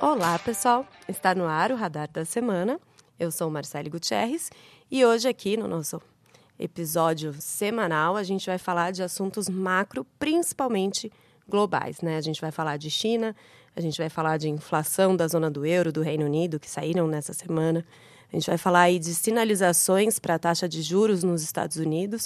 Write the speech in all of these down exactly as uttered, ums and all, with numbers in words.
Olá, pessoal! Está no ar o Radar da Semana. Eu sou Marcele Gutierrez e hoje aqui no nosso episódio semanal a gente vai falar de assuntos macro, principalmente globais, né? A gente vai falar de China, a gente vai falar de inflação da zona do euro, do Reino Unido, que saíram nessa semana. A gente vai falar aí de sinalizações para a taxa de juros nos Estados Unidos.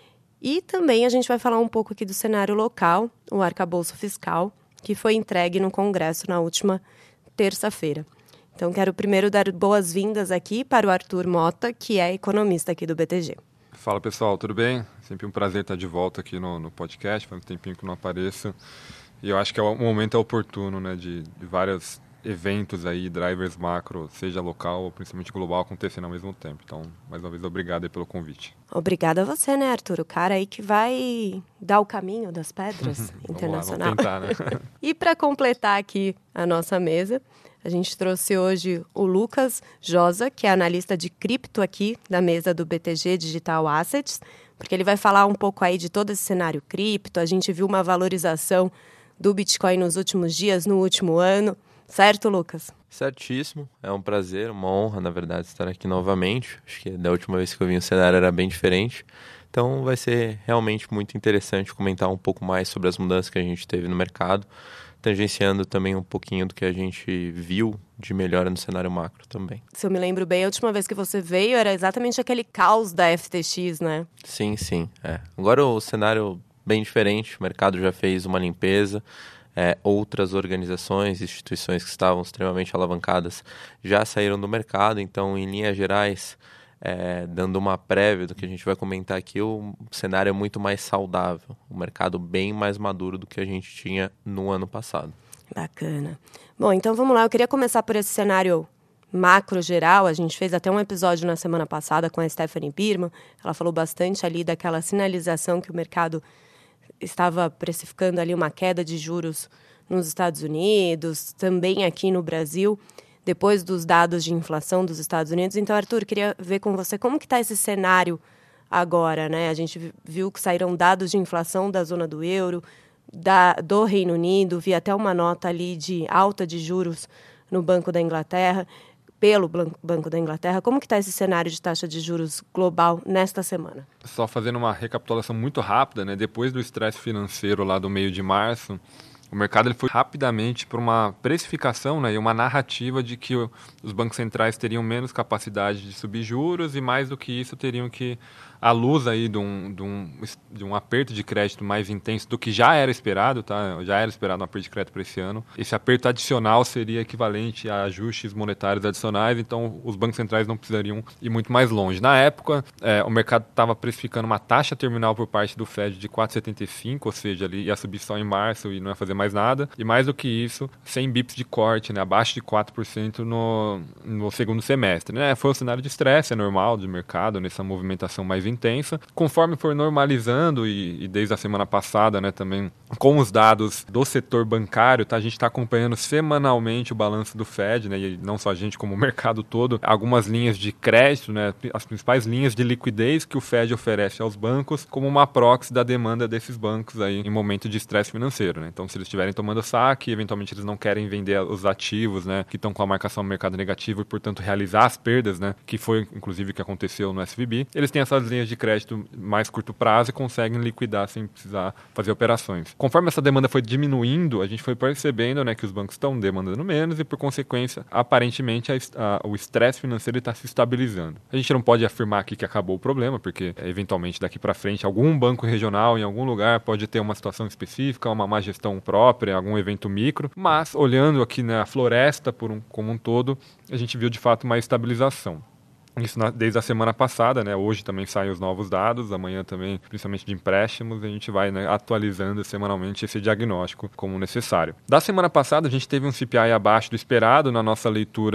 E também a gente vai falar um pouco aqui do cenário local, o arcabouço fiscal, que foi entregue no Congresso na última terça-feira. Então, quero primeiro dar boas-vindas aqui para o Arthur Mota, que é economista aqui do B T G. Fala, pessoal, tudo bem? Sempre um prazer estar de volta aqui no, no podcast, faz um tempinho que não apareço. E eu acho que é o momento é oportuno, né, de, de vários eventos aí, drivers macro, seja local ou principalmente global, acontecendo ao mesmo tempo. Então, mais uma vez, obrigado aí pelo convite. Obrigada a você, né, Arthur? O cara aí que vai dar o caminho das pedras internacional. Vamos lá, vamos tentar, né? E para completar aqui a nossa mesa, a gente trouxe hoje o Lucas Josa, que é analista de cripto aqui da mesa do B T G Digital Assets, porque ele vai falar um pouco aí de todo esse cenário cripto. A gente viu uma valorização do Bitcoin nos últimos dias, no último ano. Certo, Lucas? Certíssimo. É um prazer, uma honra, na verdade, estar aqui novamente. Acho que da última vez que eu vim o cenário era bem diferente. Então vai ser realmente muito interessante comentar um pouco mais sobre as mudanças que a gente teve no mercado, tangenciando também um pouquinho do que a gente viu de melhora no cenário macro também. Se eu me lembro bem, a última vez que você veio era exatamente aquele caos da F T X, né? Sim, sim. É. Agora o cenário bem diferente, o mercado já fez uma limpeza. É, outras organizações, instituições que estavam extremamente alavancadas já saíram do mercado, então em linhas gerais, é, dando uma prévia do que a gente vai comentar aqui, o cenário é muito mais saudável, o mercado bem mais maduro do que a gente tinha no ano passado. Bacana. Bom, então vamos lá, eu queria começar por esse cenário macro geral. A gente fez até um episódio na semana passada com a Stephanie Birman, ela falou bastante ali daquela sinalização que o mercado estava precificando ali uma queda de juros nos Estados Unidos, também aqui no Brasil, depois dos dados de inflação dos Estados Unidos. Então, Arthur, queria ver com você como que está esse cenário agora, né? A gente viu que saíram dados de inflação da zona do euro, da, do Reino Unido, vi até uma nota ali de alta de juros no Banco da Inglaterra, pelo Banco da Inglaterra. Como que está esse cenário de taxa de juros global nesta semana? Só fazendo uma recapitulação muito rápida, né? Depois do estresse financeiro lá do meio de março, o mercado ele foi rapidamente para uma precificação, né, e uma narrativa de que o, os bancos centrais teriam menos capacidade de subir juros e mais do que isso teriam que, à luz aí de um, de, um, de um aperto de crédito mais intenso do que já era esperado, tá? Já era esperado um aperto de crédito para esse ano. Esse aperto adicional seria equivalente a ajustes monetários adicionais, então os bancos centrais não precisariam ir muito mais longe. Na época, é, o mercado estava precificando uma taxa terminal por parte do Fed de quatro vírgula setenta e cinco, ou seja, ali ia subir só em março e não ia fazer mais nada. E mais do que isso, cem bips de corte, né, abaixo de quatro por cento no, no segundo semestre. Né? Foi um cenário de estresse, é normal, de mercado, nessa movimentação mais intensa. Conforme for normalizando, e, e desde a semana passada, né, também com os dados do setor bancário, tá, a gente está acompanhando semanalmente o balanço do Fed, né, e não só a gente, como o mercado todo, algumas linhas de crédito, né, as principais linhas de liquidez que o Fed oferece aos bancos como uma proxy da demanda desses bancos aí em momento de estresse financeiro. Né? Então, se eles estiverem tomando saque, eventualmente eles não querem vender os ativos, né, que estão com a marcação no mercado negativo e, portanto, realizar as perdas, né, que foi, inclusive, o que aconteceu no S V B. Eles têm essas linhas de crédito mais curto prazo e conseguem liquidar sem precisar fazer operações. Conforme essa demanda foi diminuindo, a gente foi percebendo, né, que os bancos estão demandando menos e, por consequência, aparentemente, a, a, o estresse financeiro está se estabilizando. A gente não pode afirmar aqui que acabou o problema, porque, eventualmente, daqui para frente, algum banco regional, em algum lugar, pode ter uma situação específica, uma má gestão própria, algum evento micro, mas, olhando aqui na floresta por um, como um todo, a gente viu, de fato, uma estabilização. Isso na, desde a semana passada, né? Hoje também saem os novos dados, amanhã também, principalmente de empréstimos, a gente vai, né, atualizando semanalmente esse diagnóstico como necessário. Da semana passada, a gente teve um C P I abaixo do esperado na nossa leitura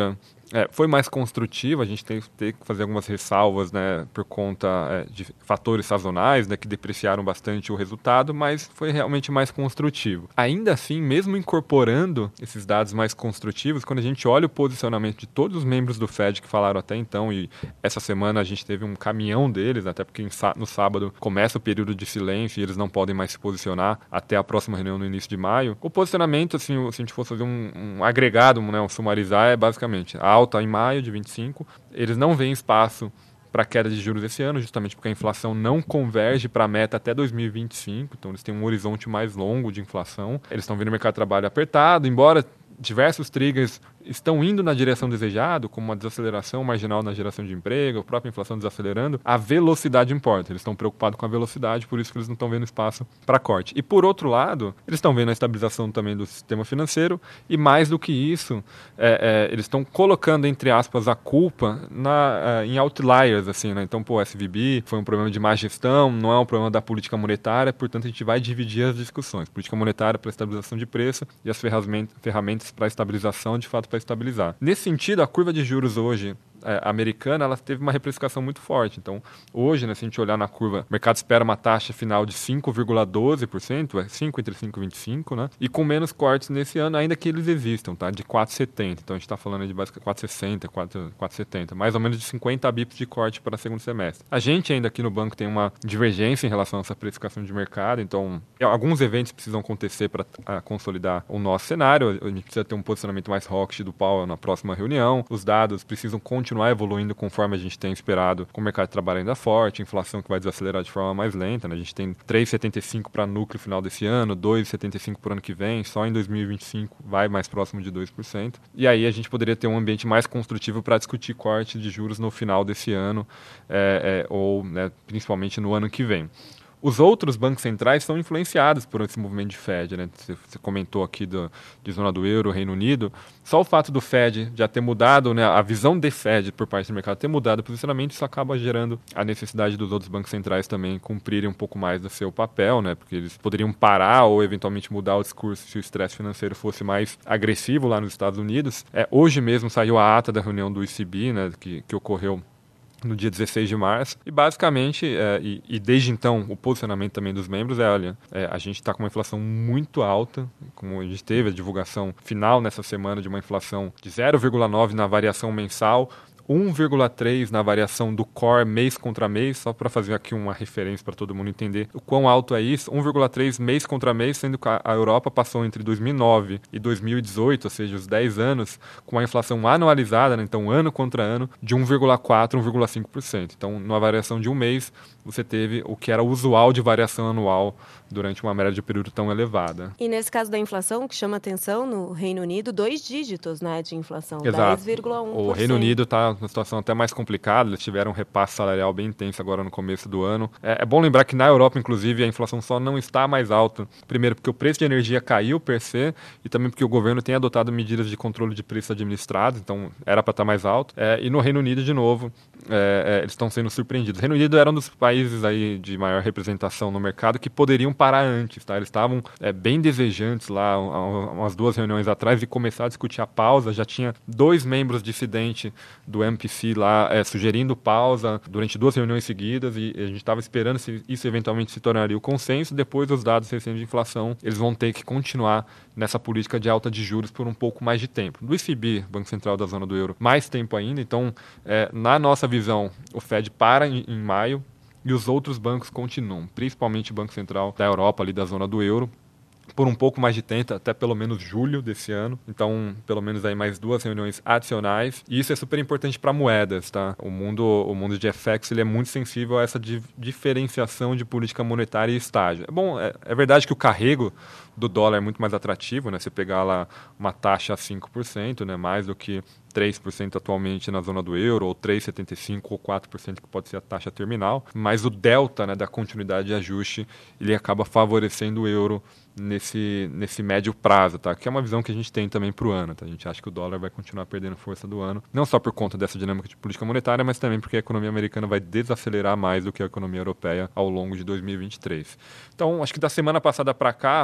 é, foi mais construtiva, a gente tem, tem que fazer algumas ressalvas, né, por conta é, de fatores sazonais, né, que depreciaram bastante o resultado, mas foi realmente mais construtivo. Ainda assim, mesmo incorporando esses dados mais construtivos, quando a gente olha o posicionamento de todos os membros do Fed que falaram até então, e essa semana a gente teve um caminhão deles, até porque no sábado começa o período de silêncio e eles não podem mais se posicionar até a próxima reunião no início de maio. O posicionamento, assim, se a gente fosse fazer um, um agregado, né, um sumarizar, é basicamente a alta em maio de vinte e cinco, eles não veem espaço para queda de juros esse ano, justamente porque a inflação não converge para a meta até dois mil e vinte e cinco, então eles têm um horizonte mais longo de inflação. Eles estão vendo o mercado de trabalho apertado, embora diversos triggers estão indo na direção desejada, como a desaceleração marginal na geração de emprego, a própria inflação desacelerando, a velocidade importa. Eles estão preocupados com a velocidade, por isso que eles não estão vendo espaço para corte. E por outro lado, eles estão vendo a estabilização também do sistema financeiro e mais do que isso, é, é, eles estão colocando, entre aspas, a culpa na, é, em outliers, assim, né? Então, pô, o S V B foi um problema de má gestão, não é um problema da política monetária, portanto a gente vai dividir as discussões. Política monetária para estabilização de preço e as ferramentas, ferramentas para estabilização, de fato, para estabilizar. Nesse sentido, a curva de juros hoje é, americana, ela teve uma reprecificação muito forte. Então, hoje, né, se a gente olhar na curva, o mercado espera uma taxa final de cinco vírgula doze por cento, é cinco entre cinco e vinte e cinco, né? E com menos cortes nesse ano, ainda que eles existam, tá? De quatro vírgula setenta. Então, a gente está falando de basicamente quatro vírgula sessenta, quatro vírgula setenta. Mais ou menos de cinquenta bips de corte para o segundo semestre. A gente ainda aqui no banco tem uma divergência em relação a essa precificação de mercado. Então, alguns eventos precisam acontecer para consolidar o nosso cenário. A gente precisa ter um posicionamento mais hawkish do Powell na próxima reunião. Os dados precisam continuar continuar evoluindo conforme a gente tem esperado, com o mercado de trabalho ainda forte, inflação que vai desacelerar de forma mais lenta, né? A gente tem três vírgula setenta e cinco para núcleo final desse ano, dois vírgula setenta e cinco por ano que vem, só em dois mil e vinte e cinco vai mais próximo de dois por cento. E aí a gente poderia ter um ambiente mais construtivo para discutir corte de juros no final desse ano, é, é, ou né, principalmente no ano que vem. Os outros bancos centrais são influenciados por esse movimento de Fed, né? Você, você comentou aqui do, de zona do euro, Reino Unido. Só o fato do Fed já ter mudado, né, a visão de Fed por parte do mercado ter mudado o posicionamento, isso acaba gerando a necessidade dos outros bancos centrais também cumprirem um pouco mais do seu papel, né? Porque eles poderiam parar ou eventualmente mudar o discurso se o estresse financeiro fosse mais agressivo lá nos Estados Unidos. É, hoje mesmo saiu a ata da reunião do E C B, né, que, que ocorreu no dia dezesseis de março, e basicamente, é, e, e desde então, o posicionamento também dos membros é, olha, é, a gente está com uma inflação muito alta, como a gente teve a divulgação final nessa semana de uma inflação de zero vírgula nove na variação mensal, um vírgula três na variação do core mês contra mês, só para fazer aqui uma referência para todo mundo entender o quão alto é isso, um vírgula três mês contra mês, sendo que a Europa passou entre dois mil e nove e dois mil e dezoito, ou seja, os dez anos, com uma inflação anualizada, né, então ano contra ano, de um vírgula quatro, um vírgula cinco por cento. Então, numa variação de um mês, você teve o que era usual de variação anual durante uma média de período tão elevada. E nesse caso da inflação, que chama atenção no Reino Unido, dois dígitos, né, de inflação, Exato. dez vírgula um por cento. O Reino Unido está numa situação até mais complicada, eles tiveram um repasse salarial bem intenso agora no começo do ano. É, é bom lembrar que na Europa, inclusive, a inflação só não está mais alta. Primeiro, porque o preço de energia caiu per se, e também porque o governo tem adotado medidas de controle de preços administrados, então era para estar mais alto. É, e no Reino Unido, de novo, é, é, eles estão sendo surpreendidos. O Reino Unido era um dos países aí de maior representação no mercado que poderiam parar antes, tá? Eles estavam é, bem desejantes lá, umas duas reuniões atrás, de começar a discutir a pausa. Já tinha dois membros dissidentes do M P C lá é, sugerindo pausa durante duas reuniões seguidas, e a gente estava esperando se isso eventualmente se tornaria o consenso. Depois dos dados recentes de inflação, eles vão ter que continuar nessa política de alta de juros por um pouco mais de tempo. Do E C B, Banco Central da Zona do Euro, mais tempo ainda. Então, é, na nossa visão, o Fed para em, em maio, e os outros bancos continuam, principalmente o Banco Central da Europa, ali da zona do euro, por um pouco mais de tempo, até pelo menos julho desse ano. Então, pelo menos aí mais duas reuniões adicionais. E isso é super importante para moedas, tá? O mundo, o mundo de F X, ele é muito sensível a essa di- diferenciação de política monetária e estágio. É bom, é, é verdade que o carrego do dólar é muito mais atrativo, né? Você pegar lá uma taxa a cinco por cento, né? Mais do que três por cento atualmente na zona do euro, ou três vírgula setenta e cinco por cento ou quatro por cento que pode ser a taxa terminal. Mas o delta, né, da continuidade de ajuste, ele acaba favorecendo o euro nesse, nesse médio prazo, tá? Que é uma visão que a gente tem também para o ano, tá? A gente acha que o dólar vai continuar perdendo força do ano, não só por conta dessa dinâmica de política monetária, mas também porque a economia americana vai desacelerar mais do que a economia europeia ao longo de dois mil e vinte e três. Então, acho que da semana passada para cá,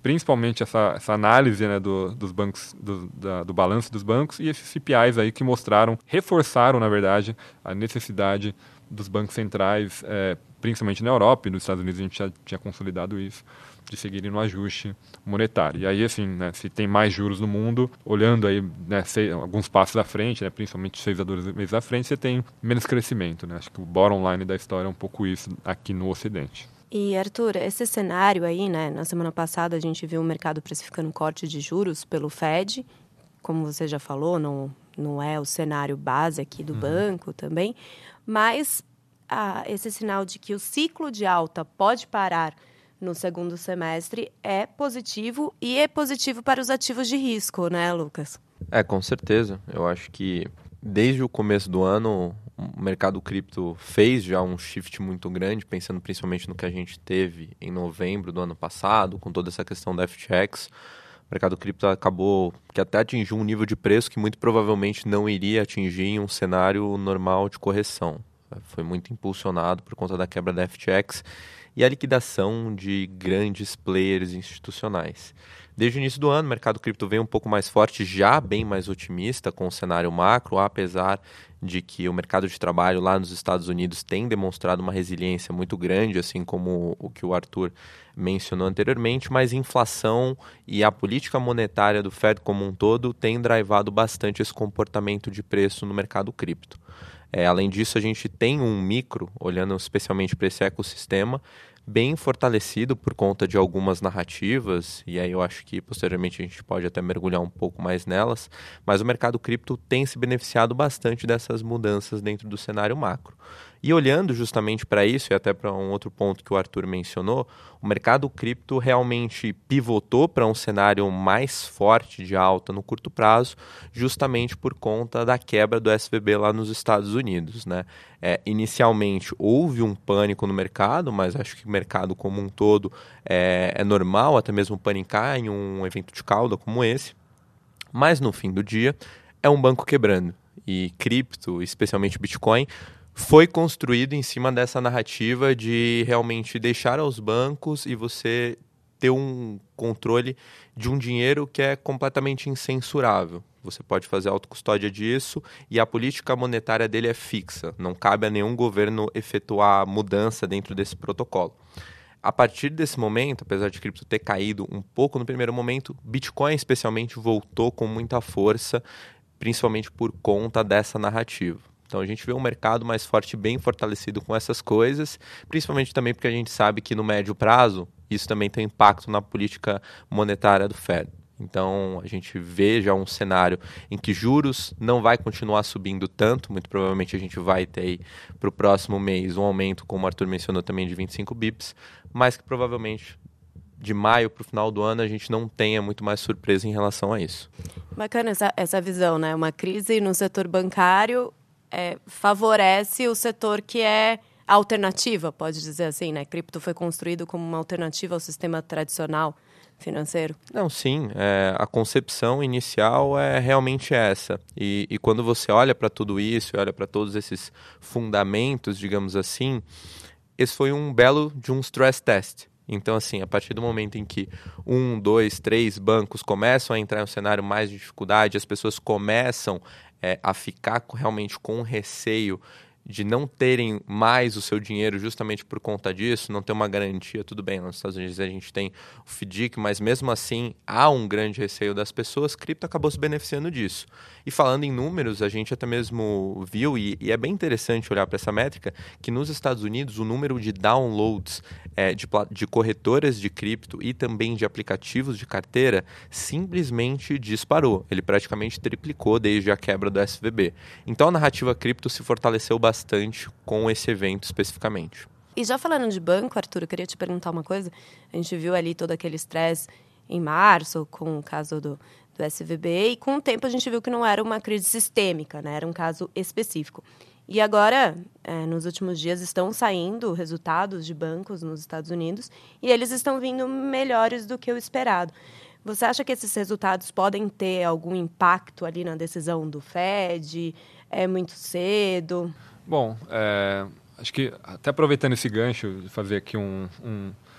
principalmente essa, essa análise, né, do, dos bancos, do, da, do balanço dos bancos e esses C P Is aí que mostraram, reforçaram, na verdade, a necessidade dos bancos centrais, é, principalmente na Europa e nos Estados Unidos a gente já tinha consolidado isso, de seguirem no ajuste monetário. E aí, assim, né, se tem mais juros no mundo, olhando aí, né, seis, alguns passos à frente, né, principalmente seis a doze meses à frente, você tem menos crescimento, né? Acho que o bottom line da história é um pouco isso aqui no Ocidente. E, Arthur, esse cenário aí, né, na semana passada a gente viu o mercado precificando corte de juros pelo Fed, como você já falou, não, não é o cenário base aqui do uhum. banco também, mas ah, esse sinal de que o ciclo de alta pode parar no segundo semestre é positivo e é positivo para os ativos de risco, né, Lucas? É, com certeza. Eu acho que desde o começo do ano o mercado cripto fez já um shift muito grande, pensando principalmente no que a gente teve em novembro do ano passado, com toda essa questão da F T X. O mercado cripto acabou que até atingiu um nível de preço que muito provavelmente não iria atingir em um cenário normal de correção. Foi muito impulsionado por conta da quebra da F T X e a liquidação de grandes players institucionais. Desde o início do ano, o mercado cripto veio um pouco mais forte, já bem mais otimista com o cenário macro, apesar de que o mercado de trabalho lá nos Estados Unidos tem demonstrado uma resiliência muito grande, assim como o que o Arthur mencionou anteriormente, mas a inflação e a política monetária do Fed como um todo tem drivado bastante esse comportamento de preço no mercado cripto. É, além disso, a gente tem um micro, olhando especialmente para esse ecossistema, bem fortalecido por conta de algumas narrativas, e aí eu acho que posteriormente a gente pode até mergulhar um pouco mais nelas, mas o mercado cripto tem se beneficiado bastante dessas mudanças dentro do cenário macro. E olhando justamente para isso, e até para um outro ponto que o Arthur mencionou, o mercado cripto realmente pivotou para um cenário mais forte de alta no curto prazo, justamente por conta da quebra do S V B lá nos Estados Unidos, né? É, inicialmente houve um pânico no mercado, mas acho que o mercado como um todo é, é normal, até mesmo panicar em um evento de cauda como esse, mas no fim do dia é um banco quebrando, e cripto, especialmente Bitcoin, foi construído em cima dessa narrativa de realmente deixar aos bancos e você ter um controle de um dinheiro que é completamente incensurável. Você pode fazer autocustódia disso e a política monetária dele é fixa. Não cabe a nenhum governo efetuar mudança dentro desse protocolo. A partir desse momento, apesar de cripto ter caído um pouco no primeiro momento, Bitcoin especialmente voltou com muita força, principalmente por conta dessa narrativa. Então a gente vê um mercado mais forte, bem fortalecido com essas coisas, principalmente também porque a gente sabe que no médio prazo isso também tem impacto na política monetária do Fed. Então a gente vê já um cenário em que juros não vai continuar subindo tanto, muito provavelmente a gente vai ter para o próximo mês um aumento, como o Arthur mencionou também, de vinte e cinco bips, mas que provavelmente de maio para o final do ano a gente não tenha muito mais surpresa em relação a isso. Bacana essa, essa visão, né? Uma crise no setor bancário É, favorece o setor que é alternativa, pode dizer assim, né? Cripto foi construído como uma alternativa ao sistema tradicional financeiro. Não, sim. É, a concepção inicial é realmente essa. E, e quando você olha para tudo isso, olha para todos esses fundamentos, digamos assim, esse foi um belo de um stress test. Então, assim, a partir do momento em que um, dois, três bancos começam a entrar em um cenário mais de dificuldade, as pessoas começam É, a ficar realmente com receio de não terem mais o seu dinheiro justamente por conta disso, não ter uma garantia, tudo bem, nos Estados Unidos a gente tem o F D I C, mas mesmo assim há um grande receio das pessoas, cripto acabou se beneficiando disso. E falando em números, a gente até mesmo viu, e, e é bem interessante olhar para essa métrica, que nos Estados Unidos o número de downloads é, de, de corretoras de cripto e também de aplicativos de carteira simplesmente disparou. Ele praticamente triplicou desde a quebra do S V B. Então a narrativa cripto se fortaleceu bastante bastante com esse evento especificamente. E já falando de banco, Arthur, eu queria te perguntar uma coisa. A gente viu ali todo aquele estresse em março com o caso do, do S V B e com o tempo a gente viu que não era uma crise sistêmica, né? Era um caso específico. E agora, é, nos últimos dias, estão saindo resultados de bancos nos Estados Unidos e eles estão vindo melhores do que o esperado. Você acha que esses resultados podem ter algum impacto ali na decisão do Fed? É muito cedo? Bom, é, acho que até aproveitando esse gancho, de fazer aqui um, um,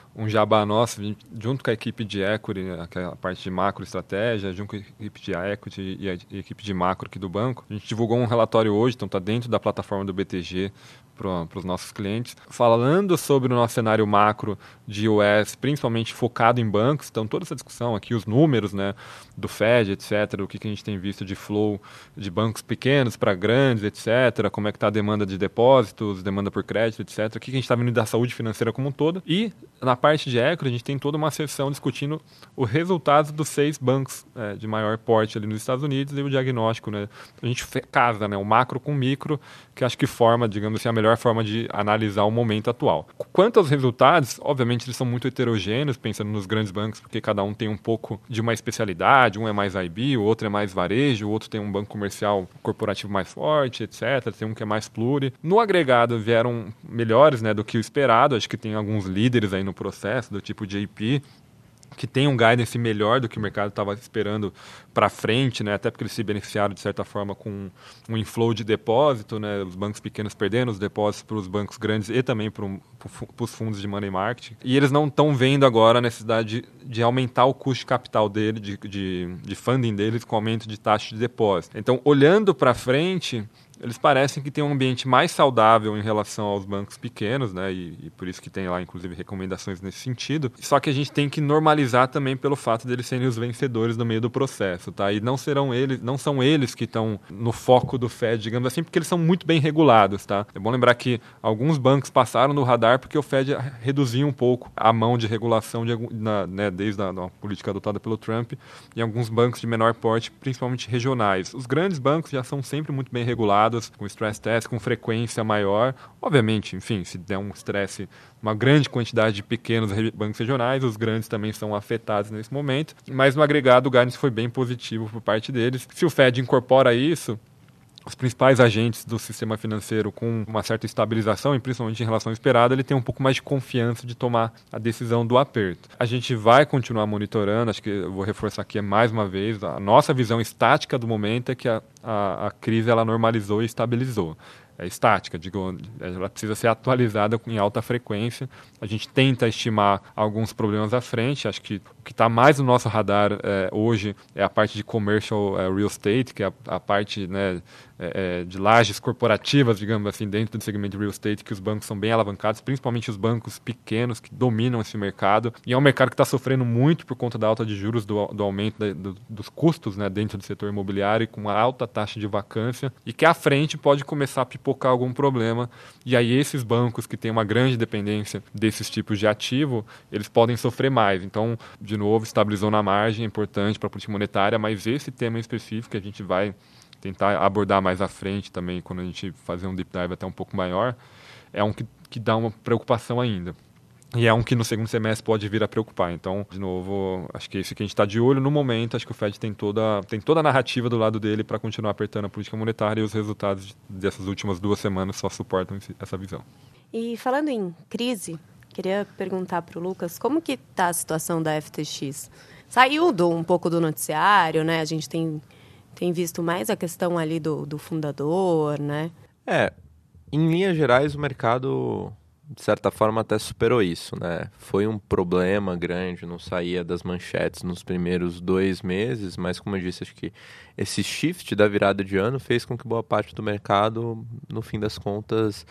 um jabá nosso, junto com a equipe de equity, aquela parte de macro estratégia, junto com a equipe de equity e a equipe de macro aqui do banco. A gente divulgou um relatório hoje, então está dentro da plataforma do B T G para os nossos clientes, falando sobre o nosso cenário macro de U S, principalmente focado em bancos. Então, toda essa discussão aqui, os números, né, do Fed, etcétera, o que, que a gente tem visto de flow de bancos pequenos para grandes, etcétera, como é que está a demanda de depósitos, demanda por crédito, etcétera, o que, que a gente está vendo da saúde financeira como um todo. E, na parte de equity, a gente tem toda uma sessão discutindo o resultado dos seis bancos é, de maior porte ali nos Estados Unidos e o diagnóstico, né? A gente casa, né, o macro com o micro, que acho que forma, digamos assim, a melhor forma de analisar o momento atual. Quanto aos resultados, obviamente eles são muito heterogêneos, pensando nos grandes bancos, porque cada um tem um pouco de uma especialidade, um é mais I B, o outro é mais varejo, o outro tem um banco comercial corporativo mais forte, etcétera. Tem um que é mais pluri. No agregado vieram melhores, né, do que o esperado, acho que tem alguns líderes aí no processo, do tipo J P, que tem um guidance melhor do que o mercado estava esperando para frente, né? Até porque eles se beneficiaram, de certa forma, com um inflow de depósito, né? Os bancos pequenos perdendo os depósitos para os bancos grandes e também para os fundos de money market. E eles não estão vendo agora a necessidade de, de aumentar o custo de capital dele, de, de, de funding deles com aumento de taxa de depósito. Então, olhando para frente, eles parecem que têm um ambiente mais saudável em relação aos bancos pequenos, né? E, e por isso que tem lá, inclusive, recomendações nesse sentido. Só que a gente tem que normalizar também pelo fato deles serem os vencedores no meio do processo, tá? E não serão eles, não são eles que estão no foco do Fed, digamos assim, porque eles são muito bem regulados, tá? É bom lembrar que alguns bancos passaram no radar porque o Fed reduziu um pouco a mão de regulação de, na, né, desde a, a política adotada pelo Trump em alguns bancos de menor porte, principalmente regionais. Os grandes bancos já são sempre muito bem regulados, com stress test, com frequência maior. Obviamente, enfim, se der um estresse, uma grande quantidade de pequenos bancos regionais, os grandes também são afetados nesse momento. Mas no agregado, o guidance foi bem positivo por parte deles. Se o Fed incorpora isso, os principais agentes do sistema financeiro com uma certa estabilização, e principalmente em relação ao esperado, ele tem um pouco mais de confiança de tomar a decisão do aperto. A gente vai continuar monitorando, acho que eu vou reforçar aqui mais uma vez, a nossa visão estática do momento é que a, a, a crise ela normalizou e estabilizou. É estática, digo, ela precisa ser atualizada em alta frequência. A gente tenta estimar alguns problemas à frente. Acho que o que está mais no nosso radar é, hoje é a parte de commercial é, real estate, que é a, a parte, né, é, de lajes corporativas, digamos assim, dentro do segmento de real estate, que os bancos são bem alavancados, principalmente os bancos pequenos que dominam esse mercado. E é um mercado que está sofrendo muito por conta da alta de juros, do, do aumento da, do, dos custos, né, dentro do setor imobiliário, e com uma alta taxa de vacância, e que à frente pode começar a pipocar algum problema. E aí esses bancos que têm uma grande dependência desses tipos de ativo, eles podem sofrer mais. Então, de novo, estabilizou na margem, é importante para a política monetária, mas esse tema em específico a gente vai tentar abordar mais à frente também, quando a gente fazer um deep dive até um pouco maior, é um que, que dá uma preocupação ainda. E é um que no segundo semestre pode vir a preocupar. Então, de novo, acho que é esse que a gente está de olho no momento. Acho que o Fed tem toda, tem toda a narrativa do lado dele para continuar apertando a política monetária, e os resultados dessas últimas duas semanas só suportam essa visão. E falando em crise, queria perguntar para o Lucas, como que está a situação da F T X? Saiu do, um pouco do noticiário, né? A gente tem, tem visto mais a questão ali do, do fundador, né? É, em linhas gerais, o mercado, de certa forma, até superou isso, né? Foi um problema grande, não saía das manchetes nos primeiros dois meses, mas, como eu disse, acho que esse shift da virada de ano fez com que boa parte do mercado, no fim das contas,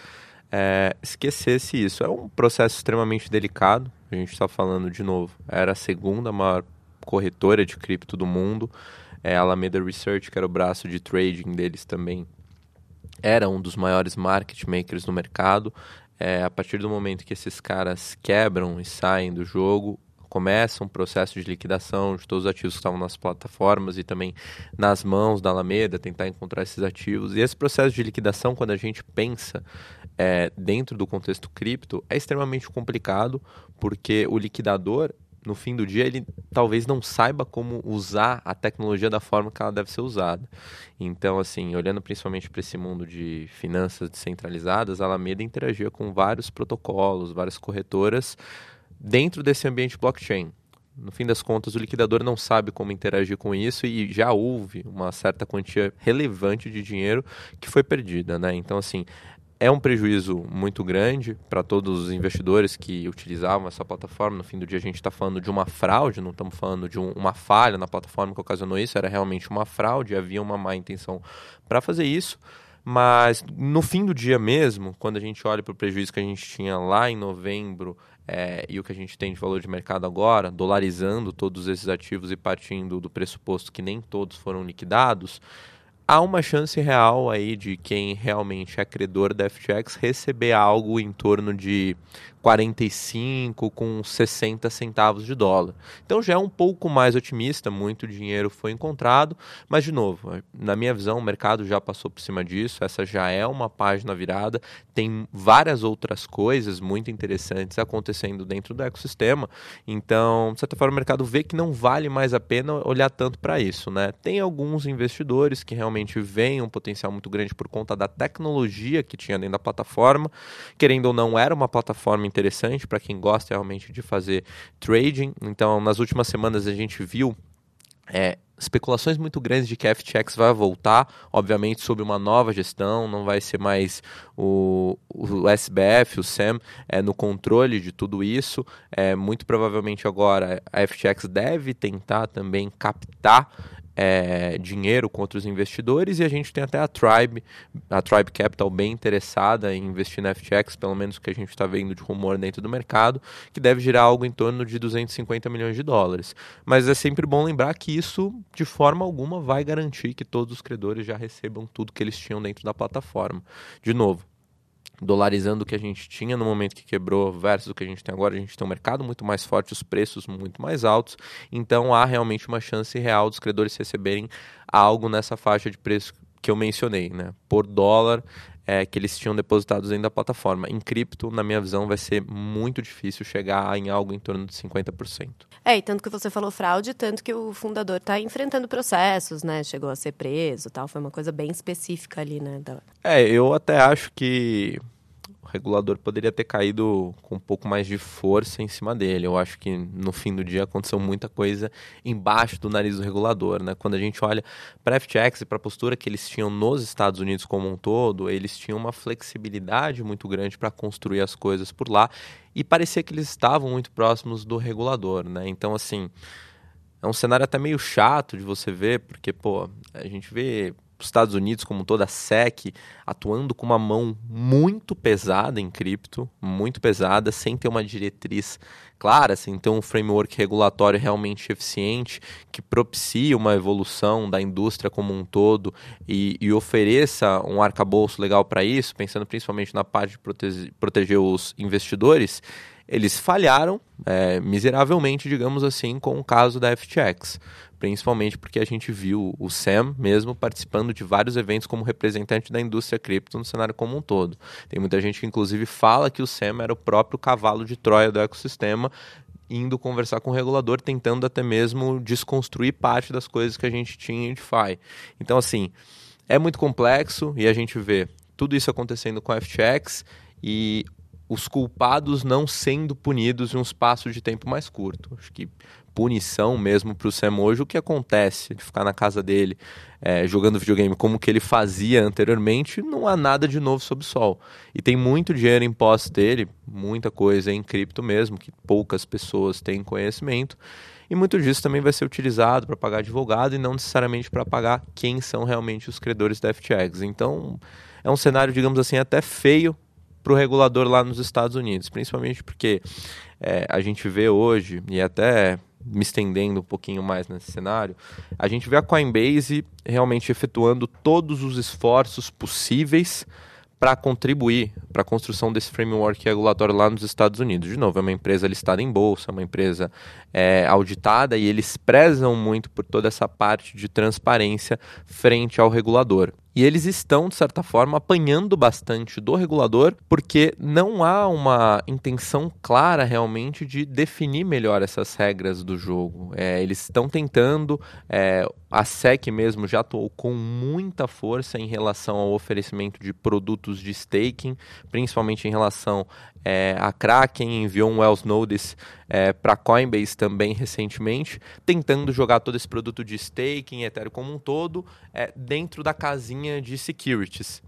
é, esquecesse isso. É um processo extremamente delicado, a gente está falando de novo, era a segunda maior corretora de cripto do mundo, é, a Alameda Research, que era o braço de trading deles também, era um dos maiores market makers do mercado. É, a partir do momento que esses caras quebram e saem do jogo, começa um processo de liquidação de todos os ativos que estavam nas plataformas e também nas mãos da Alameda, tentar encontrar esses ativos. E esse processo de liquidação, quando a gente pensa é, dentro do contexto cripto, é extremamente complicado, porque o liquidador, no fim do dia, ele talvez não saiba como usar a tecnologia da forma que ela deve ser usada. Então, assim, olhando principalmente para esse mundo de finanças descentralizadas, a Alameda interagia com vários protocolos, várias corretoras dentro desse ambiente blockchain. No fim das contas, o liquidador não sabe como interagir com isso, e já houve uma certa quantia relevante de dinheiro que foi perdida, né? Então, assim, é um prejuízo muito grande para todos os investidores que utilizavam essa plataforma. No fim do dia a gente está falando de uma fraude, não estamos falando de um, uma falha na plataforma que ocasionou isso, era realmente uma fraude, havia uma má intenção para fazer isso. Mas no fim do dia mesmo, quando a gente olha para o prejuízo que a gente tinha lá em novembro é, e o que a gente tem de valor de mercado agora, dolarizando todos esses ativos e partindo do pressuposto que nem todos foram liquidados, há uma chance real aí de quem realmente é credor da F T X receber algo em torno de quarenta e cinco com sessenta centavos de dólar. Então já é um pouco mais otimista, muito dinheiro foi encontrado, mas de novo, na minha visão o mercado já passou por cima disso, essa já é uma página virada, tem várias outras coisas muito interessantes acontecendo dentro do ecossistema, então de certa forma o mercado vê que não vale mais a pena olhar tanto para isso, né? Tem alguns investidores que realmente veem um potencial muito grande por conta da tecnologia que tinha dentro da plataforma, querendo ou não era uma plataforma interessante para quem gosta realmente de fazer trading. Então, nas últimas semanas a gente viu é, especulações muito grandes de que a F T X vai voltar, obviamente sob uma nova gestão, não vai ser mais o, o S B F, o S A M, é, no controle de tudo isso. É, muito provavelmente agora a F T X deve tentar também captar É, dinheiro contra os investidores, e a gente tem até a Tribe, a Tribe Capital bem interessada em investir na F T X, pelo menos o que a gente está vendo de rumor dentro do mercado, que deve girar algo em torno de duzentos e cinquenta milhões de dólares. Mas é sempre bom lembrar que isso, de forma alguma, vai garantir que todos os credores já recebam tudo que eles tinham dentro da plataforma. De novo, dolarizando o que a gente tinha no momento que quebrou versus o que a gente tem agora, a gente tem um mercado muito mais forte, os preços muito mais altos, então há realmente uma chance real dos credores receberem algo nessa faixa de preço que eu mencionei, né? Por dólar é, que eles tinham depositados dentro da plataforma. Em cripto, na minha visão, vai ser muito difícil chegar em algo em torno de cinquenta por cento. É, e tanto que você falou fraude, tanto que o fundador está enfrentando processos, né? Chegou a ser preso e tal, foi uma coisa bem específica ali, né? Da... É, eu até acho que o regulador poderia ter caído com um pouco mais de força em cima dele. Eu acho que no fim do dia aconteceu muita coisa embaixo do nariz do regulador, né? Quando a gente olha para a F T X e para a postura que eles tinham nos Estados Unidos como um todo, eles tinham uma flexibilidade muito grande para construir as coisas por lá e parecia que eles estavam muito próximos do regulador, né? Então, assim, é um cenário até meio chato de você ver, porque, pô, a gente vê os Estados Unidos como toda a S E C atuando com uma mão muito pesada em cripto, muito pesada, sem ter uma diretriz clara, sem ter um framework regulatório realmente eficiente, que propicie uma evolução da indústria como um todo e, e ofereça um arcabouço legal para isso, pensando principalmente na parte de protege, proteger os investidores. Eles falharam é, miseravelmente, digamos assim, com o caso da F T X. Principalmente porque a gente viu o Sam mesmo participando de vários eventos como representante da indústria cripto no cenário como um todo. Tem muita gente que inclusive fala que o Sam era o próprio cavalo de Troia do ecossistema, indo conversar com o regulador, tentando até mesmo desconstruir parte das coisas que a gente tinha em DeFi. Então, assim, é muito complexo e a gente vê tudo isso acontecendo com a F T X e os culpados não sendo punidos em um espaço de tempo mais curto. Acho que punição mesmo para o Sam hoje, o que acontece de ficar na casa dele é, jogando videogame como que ele fazia anteriormente, não há nada de novo sob o sol. E tem muito dinheiro em posse dele, muita coisa em cripto mesmo, que poucas pessoas têm conhecimento, e muito disso também vai ser utilizado para pagar advogado e não necessariamente para pagar quem são realmente os credores da F T X. Então é um cenário, digamos assim, até feio para o regulador lá nos Estados Unidos, principalmente porque é, a gente vê hoje, e até me estendendo um pouquinho mais nesse cenário, a gente vê a Coinbase realmente efetuando todos os esforços possíveis para contribuir para a construção desse framework regulatório lá nos Estados Unidos. De novo, é uma empresa listada em bolsa, é uma empresa é, auditada, e eles prezam muito por toda essa parte de transparência frente ao regulador. E eles estão, de certa forma, apanhando bastante do regulador, porque não há uma intenção clara realmente de definir melhor essas regras do jogo. É, eles estão tentando, é, a S E C mesmo já atuou com muita força em relação ao oferecimento de produtos de staking, principalmente em relação é, a Kraken, enviou um Wells Notice é, para a Coinbase também recentemente, tentando jogar todo esse produto de staking, Ethereum como um todo, é, dentro da casinha de securities.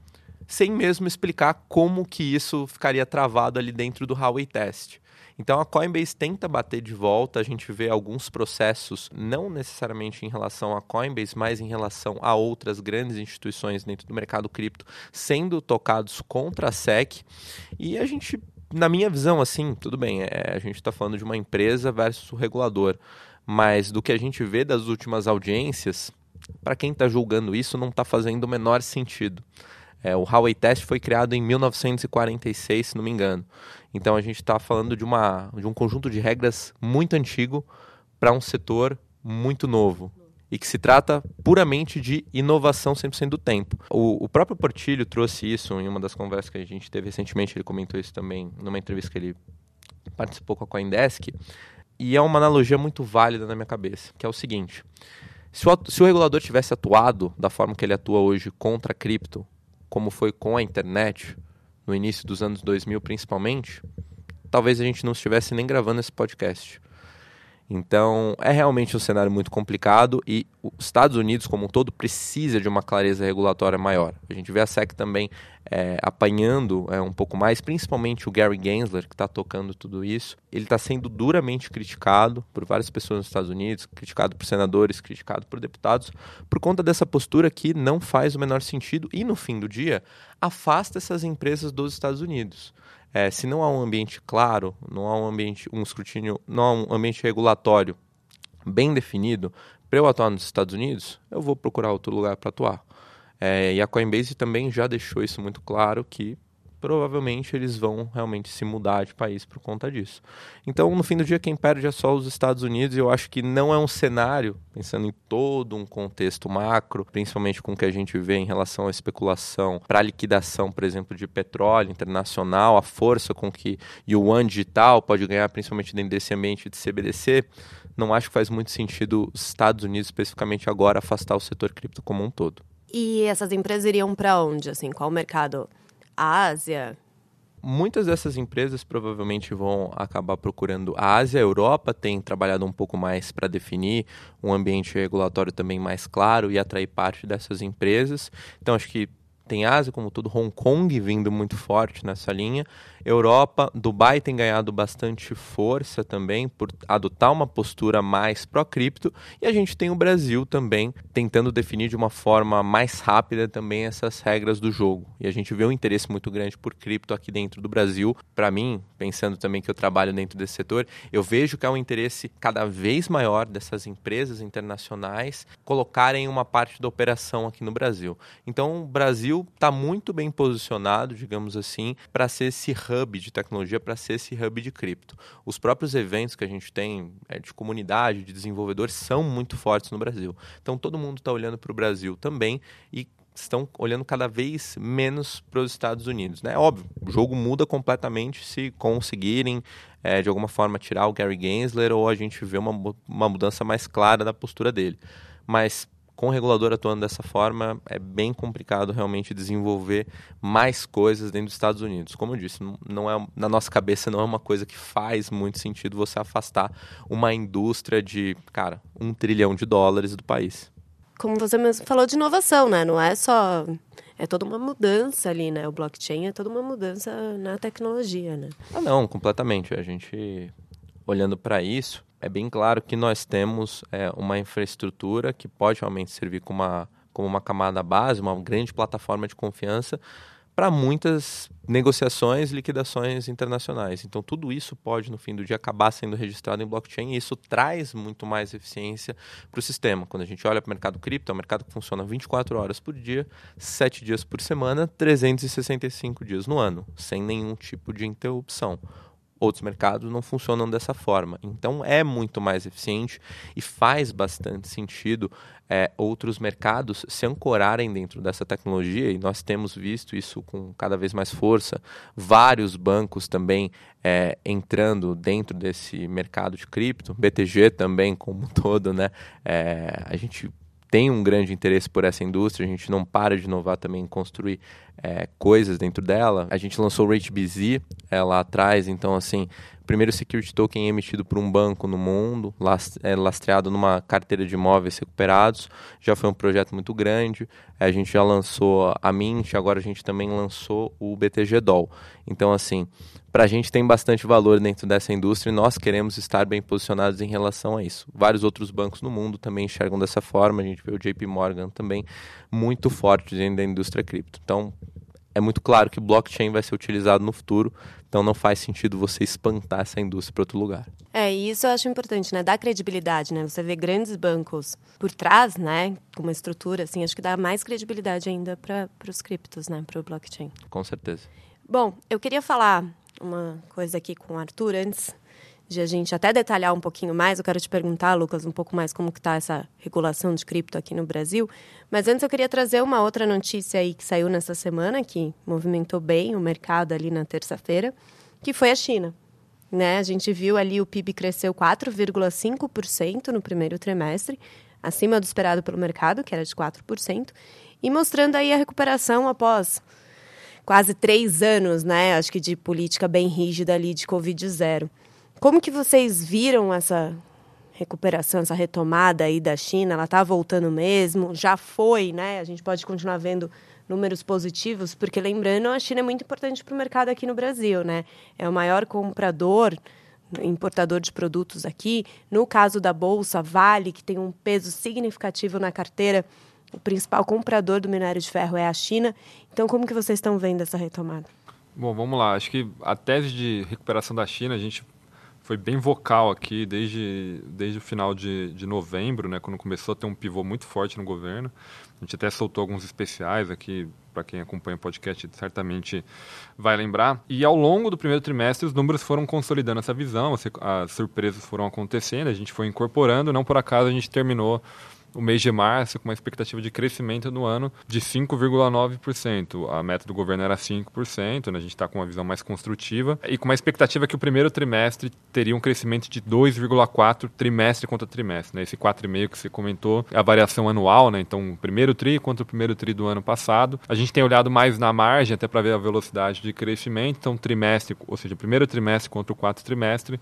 sem mesmo explicar como que isso ficaria travado ali dentro do Howey Test. Então a Coinbase tenta bater de volta, a gente vê alguns processos, não necessariamente em relação à Coinbase, mas em relação a outras grandes instituições dentro do mercado cripto, sendo tocados contra a S E C, e a gente, na minha visão, assim, tudo bem, é, a gente está falando de uma empresa versus o regulador, mas do que a gente vê das últimas audiências, para quem está julgando isso, não está fazendo o menor sentido. É, o Howey Test foi criado em mil novecentos e quarenta e seis, se não me engano. Então a gente está falando de, uma, de um conjunto de regras muito antigo para um setor muito novo. E que se trata puramente de inovação cem por cento do tempo. O, o próprio Portillo trouxe isso em uma das conversas que a gente teve recentemente, ele comentou isso também numa entrevista que ele participou com a CoinDesk. E é uma analogia muito válida na minha cabeça, que é o seguinte: se o, se o regulador tivesse atuado da forma que ele atua hoje contra a cripto, como foi com a internet, no início dos anos dois mil principalmente, talvez a gente não estivesse nem gravando esse podcast. Então, é realmente um cenário muito complicado e os Estados Unidos, como um todo, precisa de uma clareza regulatória maior. A gente vê a S E C também é, apanhando é, um pouco mais, principalmente o Gary Gensler, que está tocando tudo isso. Ele está sendo duramente criticado por várias pessoas nos Estados Unidos, criticado por senadores, criticado por deputados, por conta dessa postura que não faz o menor sentido e, no fim do dia, afasta essas empresas dos Estados Unidos. É, se não há um ambiente claro, não há um ambiente, um escrutínio, não há um ambiente regulatório bem definido, para eu atuar nos Estados Unidos, eu vou procurar outro lugar para atuar. É, e a Coinbase também já deixou isso muito claro, que provavelmente eles vão realmente se mudar de país por conta disso. Então, no fim do dia, quem perde é só os Estados Unidos, e eu acho que não é um cenário, pensando em todo um contexto macro, principalmente com o que a gente vê em relação à especulação para a liquidação, por exemplo, de petróleo internacional, a força com que o yuan digital pode ganhar, principalmente dentro desse ambiente de C B D C, não acho que faz muito sentido os Estados Unidos, especificamente agora, afastar o setor cripto como um todo. E essas empresas iriam para onde? Assim, qual mercado? A Ásia? Muitas dessas empresas provavelmente vão acabar procurando a Ásia. A Europa tem trabalhado um pouco mais para definir um ambiente regulatório também mais claro e atrair parte dessas empresas. Então, acho que tem Ásia, como todo, Hong Kong vindo muito forte nessa linha. Europa, Dubai tem ganhado bastante força também por adotar uma postura mais pró-cripto. E a gente tem o Brasil também tentando definir de uma forma mais rápida também essas regras do jogo. E a gente vê um interesse muito grande por cripto aqui dentro do Brasil. Para mim, pensando também que eu trabalho dentro desse setor, eu vejo que há um interesse cada vez maior dessas empresas internacionais colocarem uma parte da operação aqui no Brasil. Então, o Brasil está muito bem posicionado, digamos assim, para ser esse hub de tecnologia, para ser esse hub de cripto. Os próprios eventos que a gente tem é, de comunidade, de desenvolvedores, são muito fortes no Brasil. Então, todo mundo está olhando para o Brasil também e estão olhando cada vez menos para os Estados Unidos, né? Óbvio, o jogo muda completamente se conseguirem, é, de alguma forma, tirar o Gary Gensler ou a gente vê uma, uma mudança mais clara da postura dele. Mas com o regulador atuando dessa forma, é bem complicado realmente desenvolver mais coisas dentro dos Estados Unidos. Como eu disse, não, não é, na nossa cabeça não é uma coisa que faz muito sentido você afastar uma indústria de, cara, um trilhão de dólares do país. Como você mesmo falou de inovação, né? Não é só... É toda uma mudança ali, né? O blockchain é toda uma mudança na tecnologia, né? Ah, não, completamente. A gente, olhando para isso, é bem claro que nós temos é, uma infraestrutura que pode realmente servir como uma, como uma camada base, uma grande plataforma de confiança para muitas negociações e liquidações internacionais. Então, tudo isso pode, no fim do dia, acabar sendo registrado em blockchain e isso traz muito mais eficiência para o sistema. Quando a gente olha para o mercado cripto, é um mercado que funciona vinte e quatro horas por dia, sete dias por semana, trezentos e sessenta e cinco dias no ano, sem nenhum tipo de interrupção. Outros mercados não funcionam dessa forma. Então, é muito mais eficiente e faz bastante sentido é, outros mercados se ancorarem dentro dessa tecnologia, e nós temos visto isso com cada vez mais força. Vários bancos também é, entrando dentro desse mercado de cripto, B T G também como um todo, né? É, a gente tem um grande interesse por essa indústria, a gente não para de inovar também em construir é, coisas dentro dela. A gente lançou o Rate B Z é, lá atrás, então assim, primeiro security token emitido por um banco no mundo, lastreado numa carteira de imóveis recuperados. Já foi um projeto muito grande. A gente já lançou a Mint, agora a gente também lançou o B T G D O L. Então, assim, para a gente tem bastante valor dentro dessa indústria e nós queremos estar bem posicionados em relação a isso. Vários outros bancos no mundo também enxergam dessa forma. A gente vê o J P Morgan também muito forte dentro da indústria cripto. Então, é muito claro que blockchain vai ser utilizado no futuro, então não faz sentido você espantar essa indústria para outro lugar. É, e isso eu acho importante, né? Dar credibilidade, né? Você vê grandes bancos por trás, né? Com uma estrutura, assim, acho que dá mais credibilidade ainda para os criptos, né? Para o blockchain. Com certeza. Bom, eu queria falar uma coisa aqui com o Arthur antes de a gente até detalhar um pouquinho mais. Eu quero te perguntar, Lucas, um pouco mais como que está essa regulação de cripto aqui no Brasil. Mas antes eu queria trazer uma outra notícia aí que saiu nessa semana, que movimentou bem o mercado ali na terça-feira, que foi a China. Né? A gente viu ali o P I B cresceu quatro vírgula cinco por cento no primeiro trimestre, acima do esperado pelo mercado, que era de quatro por cento, e mostrando aí a recuperação após quase três anos, né? Acho que de política bem rígida ali de Covid zero. Como que vocês viram essa recuperação, essa retomada aí da China? Ela está voltando mesmo? Já foi, né? A gente pode continuar vendo números positivos, porque, lembrando, a China é muito importante para o mercado aqui no Brasil, né? É o maior comprador, importador de produtos aqui. No caso da Bolsa, Vale, que tem um peso significativo na carteira, o principal comprador do minério de ferro é a China. Então, como que vocês estão vendo essa retomada? Bom, vamos lá. Acho que a tese de recuperação da China, a gente foi bem vocal aqui desde, desde o final de, de novembro, né, quando começou a ter um pivô muito forte no governo. A gente até soltou alguns especiais aqui, para quem acompanha o podcast certamente vai lembrar. E ao longo do primeiro trimestre os números foram consolidando essa visão, as, as surpresas foram acontecendo, a gente foi incorporando, não por acaso a gente terminou o mês de março com uma expectativa de crescimento no ano de cinco vírgula nove por cento. A meta do governo era cinco por cento, né? A gente está com uma visão mais construtiva e com uma expectativa que o primeiro trimestre teria um crescimento de dois vírgula quatro por cento trimestre contra trimestre. Né? Esse quatro vírgula cinco por cento que você comentou é a variação anual, né? Então, o primeiro tri contra o primeiro tri do ano passado. A gente tem olhado mais na margem até para ver a velocidade de crescimento. Então, trimestre, ou seja, o primeiro trimestre contra o quarto trimestre,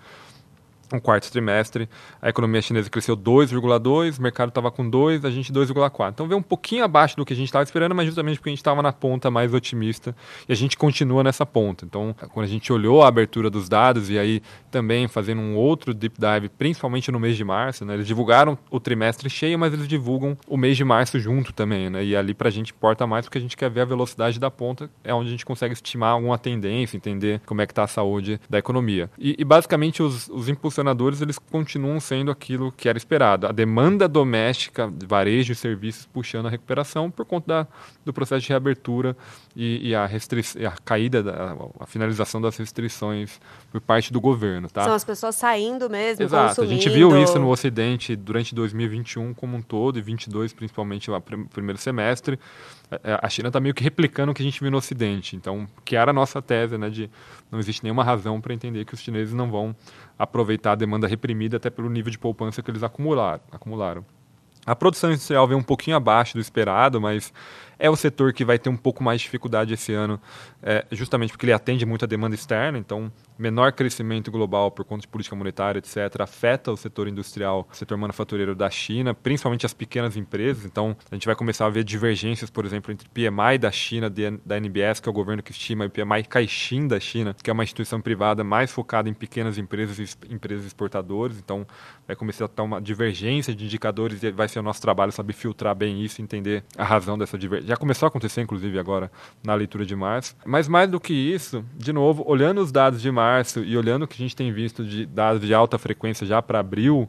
um quarto trimestre, a economia chinesa cresceu dois vírgula dois, o mercado estava com dois, a gente dois vírgula quatro. Então veio um pouquinho abaixo do que a gente estava esperando, mas justamente porque a gente estava na ponta mais otimista e a gente continua nessa ponta. Então, quando a gente olhou a abertura dos dados e aí também fazendo um outro deep dive, principalmente no mês de março, né, eles divulgaram o trimestre cheio, mas eles divulgam o mês de março junto também, né, e ali para a gente importa mais porque a gente quer ver a velocidade da ponta, é onde a gente consegue estimar alguma tendência, entender como é que está a saúde da economia. E, e basicamente os, os impulsionadores eles continuam sendo aquilo que era esperado. A demanda doméstica, varejo e serviços puxando a recuperação por conta da, do processo de reabertura e, e a, restri- a caída, da, a finalização das restrições por parte do governo. Tá? São as pessoas saindo mesmo, Exato. consumindo. A gente viu isso no Ocidente durante dois mil e vinte e um como um todo e vinte e dois principalmente o primeiro semestre. A China está meio que replicando o que a gente viu no Ocidente. Então, que era a nossa tese, né, de não existe nenhuma razão para entender que os chineses não vão aproveitar a demanda reprimida até pelo nível de poupança que eles acumularam. acumularam. A produção industrial veio um pouquinho abaixo do esperado, mas é o setor que vai ter um pouco mais de dificuldade esse ano, é, justamente porque ele atende muito a demanda externa, então menor crescimento global por conta de política monetária, etcétera, afeta o setor industrial, o setor manufatureiro da China, principalmente as pequenas empresas. Então, a gente vai começar a ver divergências, por exemplo, entre P M I da China, da N B S, que é o governo que estima, e P M I Caixin da China, que é uma instituição privada mais focada em pequenas empresas e empresas exportadoras. Então, vai começar a ter uma divergência de indicadores e vai ser o nosso trabalho saber filtrar bem isso, entender a razão dessa divergência. Já começou a acontecer, inclusive, agora na leitura de março. Mas mais do que isso, de novo, olhando os dados de março e olhando o que a gente tem visto de dados de alta frequência já para abril,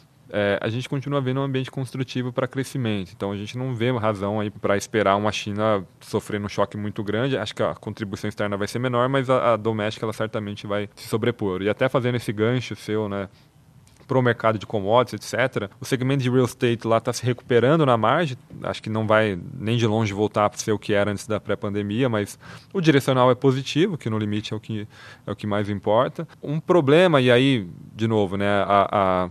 é, a gente continua vendo um ambiente construtivo para crescimento. Então, a gente não vê razão aí para esperar uma China sofrendo um choque muito grande. Acho que a contribuição externa vai ser menor, mas a, a doméstica ela certamente vai se sobrepor. E até fazendo esse gancho seu, né, para o mercado de commodities, etcétera. O segmento de real estate lá está se recuperando na margem, acho que não vai nem de longe voltar para ser o que era antes da pré-pandemia, mas o direcional é positivo, que no limite é o que, é o que mais importa. Um problema, e aí, de novo, né, a, a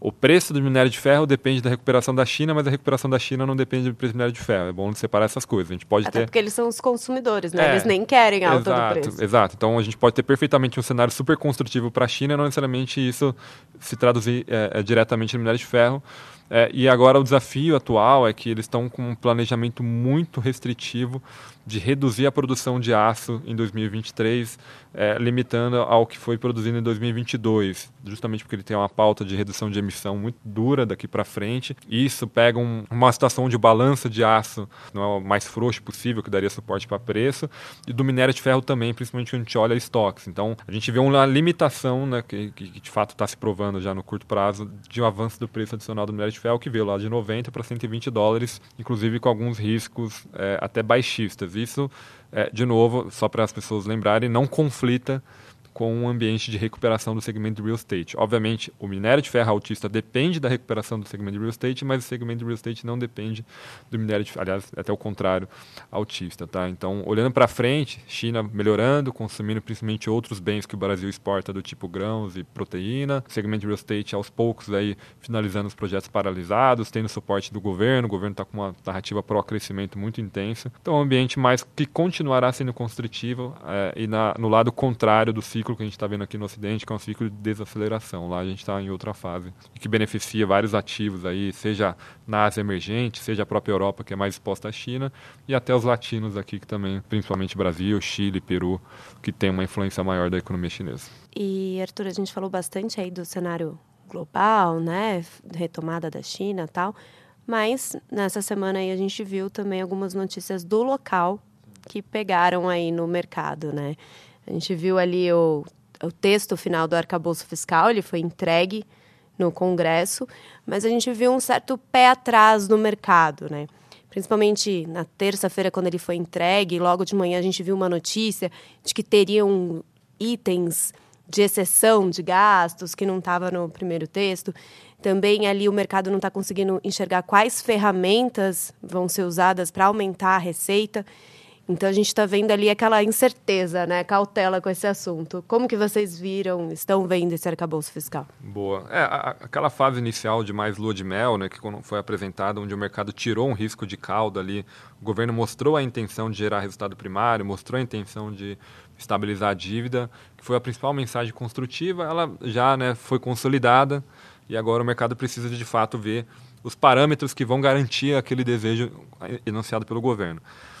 o preço do minério de ferro depende da recuperação da China, mas a recuperação da China não depende do preço do minério de ferro. É bom separar essas coisas. A gente pode Até ter... porque eles são os consumidores, né? É, eles nem querem alta exato, do preço. Exato. Então a gente pode ter perfeitamente um cenário super construtivo para a China, não necessariamente isso se traduzir é, é, diretamente no minério de ferro. É, e agora o desafio atual é que eles estão com um planejamento muito restritivo de reduzir a produção de aço em dois mil e vinte e três, é, limitando ao que foi produzido em dois mil e vinte e dois, justamente porque ele tem uma pauta de redução de emissão muito dura daqui para frente. Isso pega um, uma situação de balança de aço, não é o mais frouxo possível, que daria suporte para preço, e do minério de ferro também, principalmente quando a gente olha estoques. Então, a gente vê uma limitação, né, que, que de fato está se provando já no curto prazo, de um avanço do preço adicional do minério de ferro, que veio lá de noventa para cento e vinte dólares, inclusive com alguns riscos é, até baixistas. Isso, é, de novo, só para as pessoas lembrarem, não conflita com um ambiente de recuperação do segmento de real estate. Obviamente, o minério de ferro altista depende da recuperação do segmento de real estate, mas o segmento de real estate não depende do minério de ferro, aliás, até o contrário, altista. Tá? Então, olhando para frente, China melhorando, consumindo principalmente outros bens que o Brasil exporta, do tipo grãos e proteína, o segmento de real estate aos poucos aí, finalizando os projetos paralisados, tendo suporte do governo, o governo está com uma narrativa pró-crescimento muito intensa. Então, é um ambiente mais que continuará sendo construtivo é, e na, no lado contrário do ciclo que a gente está vendo aqui no Ocidente, que é um ciclo de desaceleração. Lá a gente está em outra fase, e que beneficia vários ativos aí, seja na Ásia emergente, seja a própria Europa, que é mais exposta à China, e até os latinos aqui, que também, principalmente Brasil, Chile, Peru, que tem uma influência maior da economia chinesa. E, Arthur, a gente falou bastante aí do cenário global, né, retomada da China e tal, mas nessa semana aí a gente viu também algumas notícias do local que pegaram aí no mercado, né? A gente viu ali o, o texto final do arcabouço fiscal, ele foi entregue no Congresso, mas a gente viu um certo pé atrás no mercado, né? Principalmente na terça-feira, quando ele foi entregue, logo de manhã a gente viu uma notícia de que teriam itens de exceção de gastos que não estava no primeiro texto. Também ali o mercado não está conseguindo enxergar quais ferramentas vão ser usadas para aumentar a receita. Então, a gente está vendo ali aquela incerteza, né? Cautela com esse assunto. Como que vocês viram, estão vendo esse arcabouço fiscal? Boa. É, a, aquela fase inicial de mais lua de mel, né, que quando foi apresentada, onde o mercado tirou um risco de cauda ali, o governo mostrou a intenção de gerar resultado primário, mostrou a intenção de estabilizar a dívida, que foi a principal mensagem construtiva, ela já, né, foi consolidada, e agora o mercado precisa de, de fato ver os parâmetros que vão garantir aquele desejo enunciado pelo governo.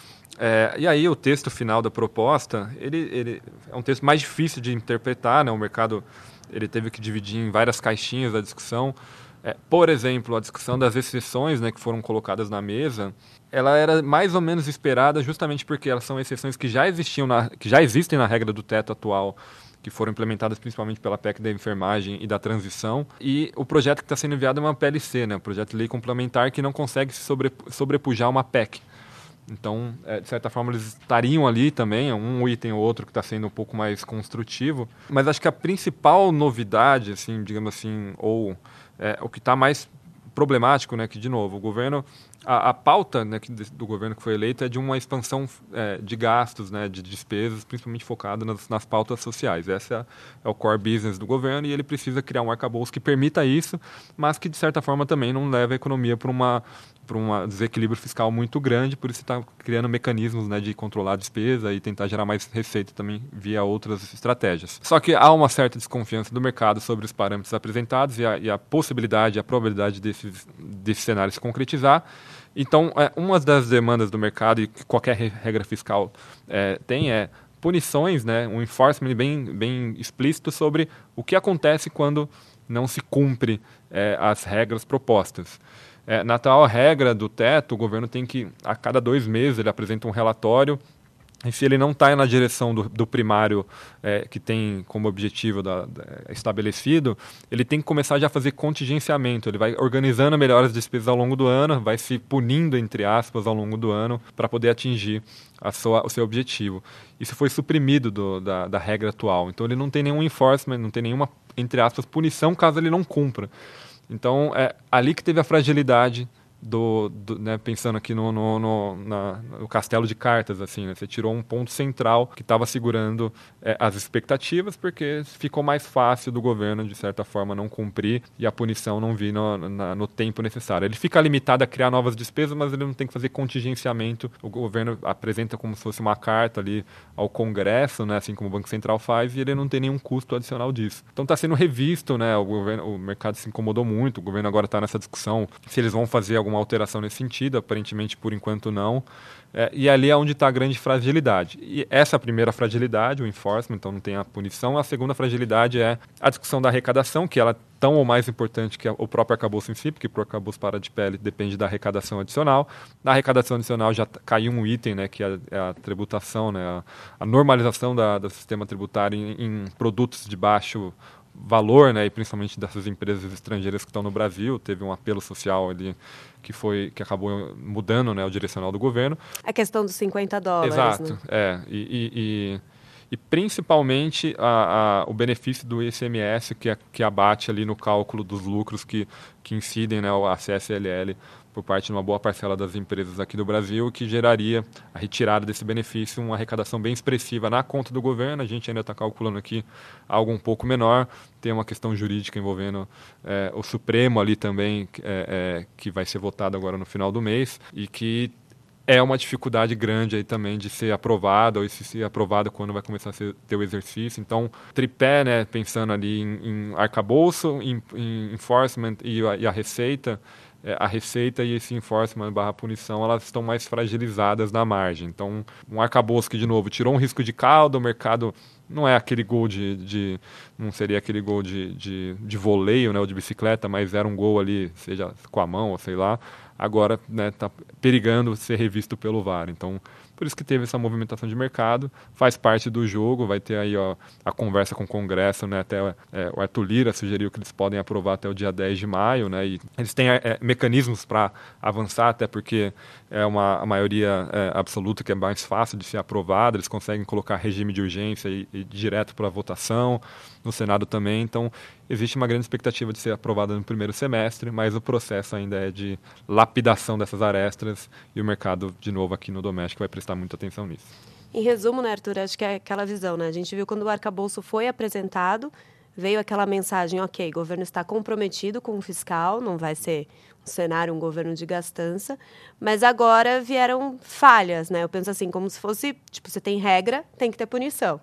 É, e aí o texto final da proposta, ele, ele é um texto mais difícil de interpretar, né? O mercado ele teve que dividir em várias caixinhas a discussão. É, por exemplo, a discussão das exceções, né, que foram colocadas na mesa, ela era mais ou menos esperada justamente porque elas são exceções que já existiam, na, que já existem na regra do teto atual, que foram implementadas principalmente pela P E C da enfermagem e da transição. E o projeto que está sendo enviado é uma P L C, né, um projeto de lei complementar que não consegue se sobre, sobrepujar uma P E C. Então, é, de certa forma, eles estariam ali também, um item ou outro que está sendo um pouco mais construtivo. Mas acho que a principal novidade, assim, digamos assim, ou é, o que está mais problemático, né, que, de novo, o governo, a, a pauta, né, que, do governo que foi eleito é de uma expansão é, de gastos, né, de despesas, principalmente focada nas, nas pautas sociais. Esse é, é o core business do governo e ele precisa criar um arcabouço que permita isso, mas que, de certa forma, também não leve a economia para uma para um desequilíbrio fiscal muito grande, por isso está criando mecanismos, né, de controlar a despesa e tentar gerar mais receita também via outras estratégias. Só que há uma certa desconfiança do mercado sobre os parâmetros apresentados e a, e a possibilidade, a probabilidade desses, desse cenário se concretizar. Então, é, uma das demandas do mercado, e que qualquer regra fiscal é, tem, é punições, né, um enforcement bem, bem explícito sobre o que acontece quando não se cumpre é, as regras propostas. É, na tal regra do teto, o governo tem que, a cada dois meses, ele apresenta um relatório, e se ele não está na direção do, do primário é, que tem como objetivo da, da, estabelecido, ele tem que começar já a fazer contingenciamento, ele vai organizando melhor as despesas ao longo do ano, vai se punindo, entre aspas, ao longo do ano, para poder atingir a sua, o seu objetivo. Isso foi suprimido do, da, da regra atual, então ele não tem nenhum enforcement, não tem nenhuma, entre aspas, punição caso ele não cumpra. Então, é ali que teve a fragilidade do, do né, pensando aqui no, no, no, na, no castelo de cartas, assim, né? Você tirou um ponto central que estava segurando é, as expectativas, porque ficou mais fácil do governo, de certa forma, não cumprir e a punição não vir no, na, no tempo necessário. Ele fica limitado a criar novas despesas, mas ele não tem que fazer contingenciamento. O governo apresenta como se fosse uma carta ali ao Congresso, né, assim como o Banco Central faz, e ele não tem nenhum custo adicional disso. Então está sendo revisto, né, o, governo, o mercado se incomodou muito, o governo agora está nessa discussão se eles vão fazer alguma alteração nesse sentido, aparentemente por enquanto não. É, e ali é onde está a grande fragilidade. E essa primeira fragilidade, o enforcement, então não tem a punição. A segunda fragilidade é a discussão da arrecadação, que ela é tão ou mais importante que o próprio arcabouço em si, porque para o arcabouço para de pele depende da arrecadação adicional. Na arrecadação adicional já caiu um item, né, que é a, é a tributação, né, a, a normalização da, do sistema tributário em, em produtos de baixo valor, né, e principalmente dessas empresas estrangeiras que estão no Brasil. Teve um apelo social ali que foi que acabou mudando, né, o direcional do governo. A questão dos cinquenta dólares. Exato, né? é. E, e, e, e principalmente a, a, o benefício do I C M S que, é, que abate ali no cálculo dos lucros que, que incidem, né, a C S L L por parte de uma boa parcela das empresas aqui do Brasil, que geraria a retirada desse benefício, uma arrecadação bem expressiva na conta do governo. A gente ainda está calculando aqui algo um pouco menor. Tem uma questão jurídica envolvendo é, o Supremo ali também, é, é, que vai ser votado agora no final do mês, e que é uma dificuldade grande aí também de ser aprovada, ou se ser aprovada quando vai começar a ser, ter o exercício. Então, tripé, né, pensando ali em, em arcabouço, em, em enforcement e a, e a receita, a receita e esse enforcement barra punição, elas estão mais fragilizadas na margem. Então, um arcabouço que, de novo, tirou um risco de cauda, o mercado não é aquele gol de... de não seria aquele gol de, de, de voleio, né, ou de bicicleta, mas era um gol ali, seja com a mão ou sei lá, agora está, né, perigando ser revisto pelo V A R. Então, por isso que teve essa movimentação de mercado, faz parte do jogo, vai ter aí ó, a conversa com o Congresso, né, até é, o Arthur Lira sugeriu que eles podem aprovar até o dia dez de maio, né, e eles têm é, mecanismos para avançar, até porque é uma a maioria é, absoluta que é mais fácil de ser aprovada, eles conseguem colocar regime de urgência e, e direto para a votação, no Senado também, então existe uma grande expectativa de ser aprovada no primeiro semestre, mas o processo ainda é de lapidação dessas arestas e o mercado, de novo, aqui no doméstico vai prestar muita atenção nisso. Em resumo, né, Arthur, acho que é aquela visão, né? A gente viu quando o arcabouço foi apresentado, veio aquela mensagem, ok, o governo está comprometido com o fiscal, não vai ser um cenário, um governo de gastança, mas agora vieram falhas, né? Eu penso assim, como se fosse, tipo, você tem regra, tem que ter punição.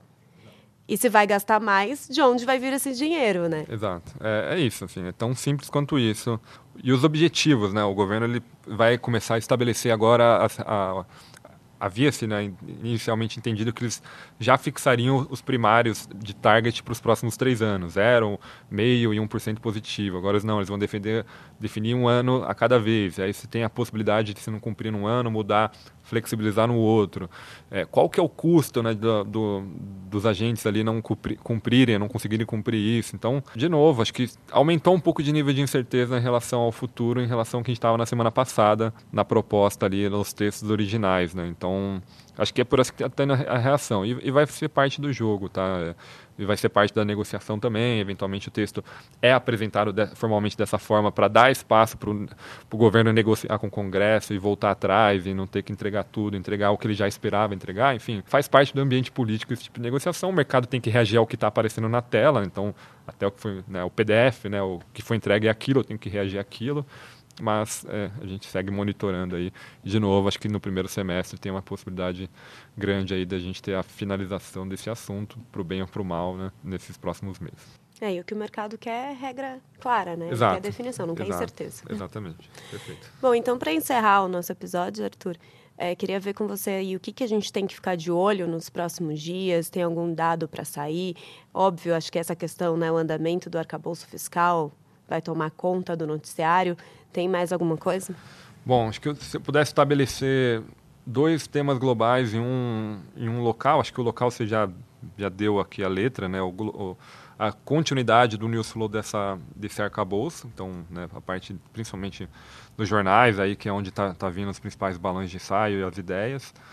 E se vai gastar mais, de onde vai vir esse dinheiro, né? Exato. É, é isso, assim, é tão simples quanto isso. E os objetivos, né? O governo ele vai começar a estabelecer agora... A, a, havia-se, né, inicialmente entendido que eles já fixariam os primários de target para os próximos três anos, zero, meio e um por cento positivo. Agora não, eles vão defender, definir um ano a cada vez. Aí você tem a possibilidade de, se não cumprir num ano, mudar, flexibilizar no outro. É, qual que é o custo, né, do, do, dos agentes ali não cumprir, cumprirem, não conseguirem cumprir isso? Então, de novo, acho que aumentou um pouco de nível de incerteza em relação ao futuro, em relação ao que a gente estava na semana passada, na proposta ali, nos textos originais, né? Então, Então, acho que é por isso que está tendo a reação. E, e vai ser parte do jogo, tá? E vai ser parte da negociação também. Eventualmente, o texto é apresentado de, formalmente dessa forma para dar espaço para o governo negociar com o Congresso e voltar atrás e não ter que entregar tudo, entregar o que ele já esperava entregar. Enfim, faz parte do ambiente político esse tipo de negociação. O mercado tem que reagir ao que está aparecendo na tela. Então, até o que foi, né, o P D F, né, o que foi entregue é aquilo, eu tenho que reagir àquilo. Mas é, a gente segue monitorando aí. De novo, acho que no primeiro semestre tem uma possibilidade grande aí da gente ter a finalização desse assunto, para o bem ou para o mal, né, nesses próximos meses. É, e o que o mercado quer é regra clara, né? Exato. Quer definição, não Exato. quer incerteza. Exatamente. Perfeito. Bom, então, para encerrar o nosso episódio, Arthur, é, queria ver com você aí o que, que a gente tem que ficar de olho nos próximos dias, tem algum dado para sair? Óbvio, acho que essa questão, né, o andamento do arcabouço fiscal vai tomar conta do noticiário. Tem mais alguma coisa? Bom, acho que se eu pudesse estabelecer dois temas globais em um, em um local, acho que o local você já, já deu aqui a letra, né? O, o, a continuidade do news flow dessa, desse arcabouço, então, né, a parte principalmente dos jornais, aí, que é onde está tá vindo os principais balões de ensaio e as ideias.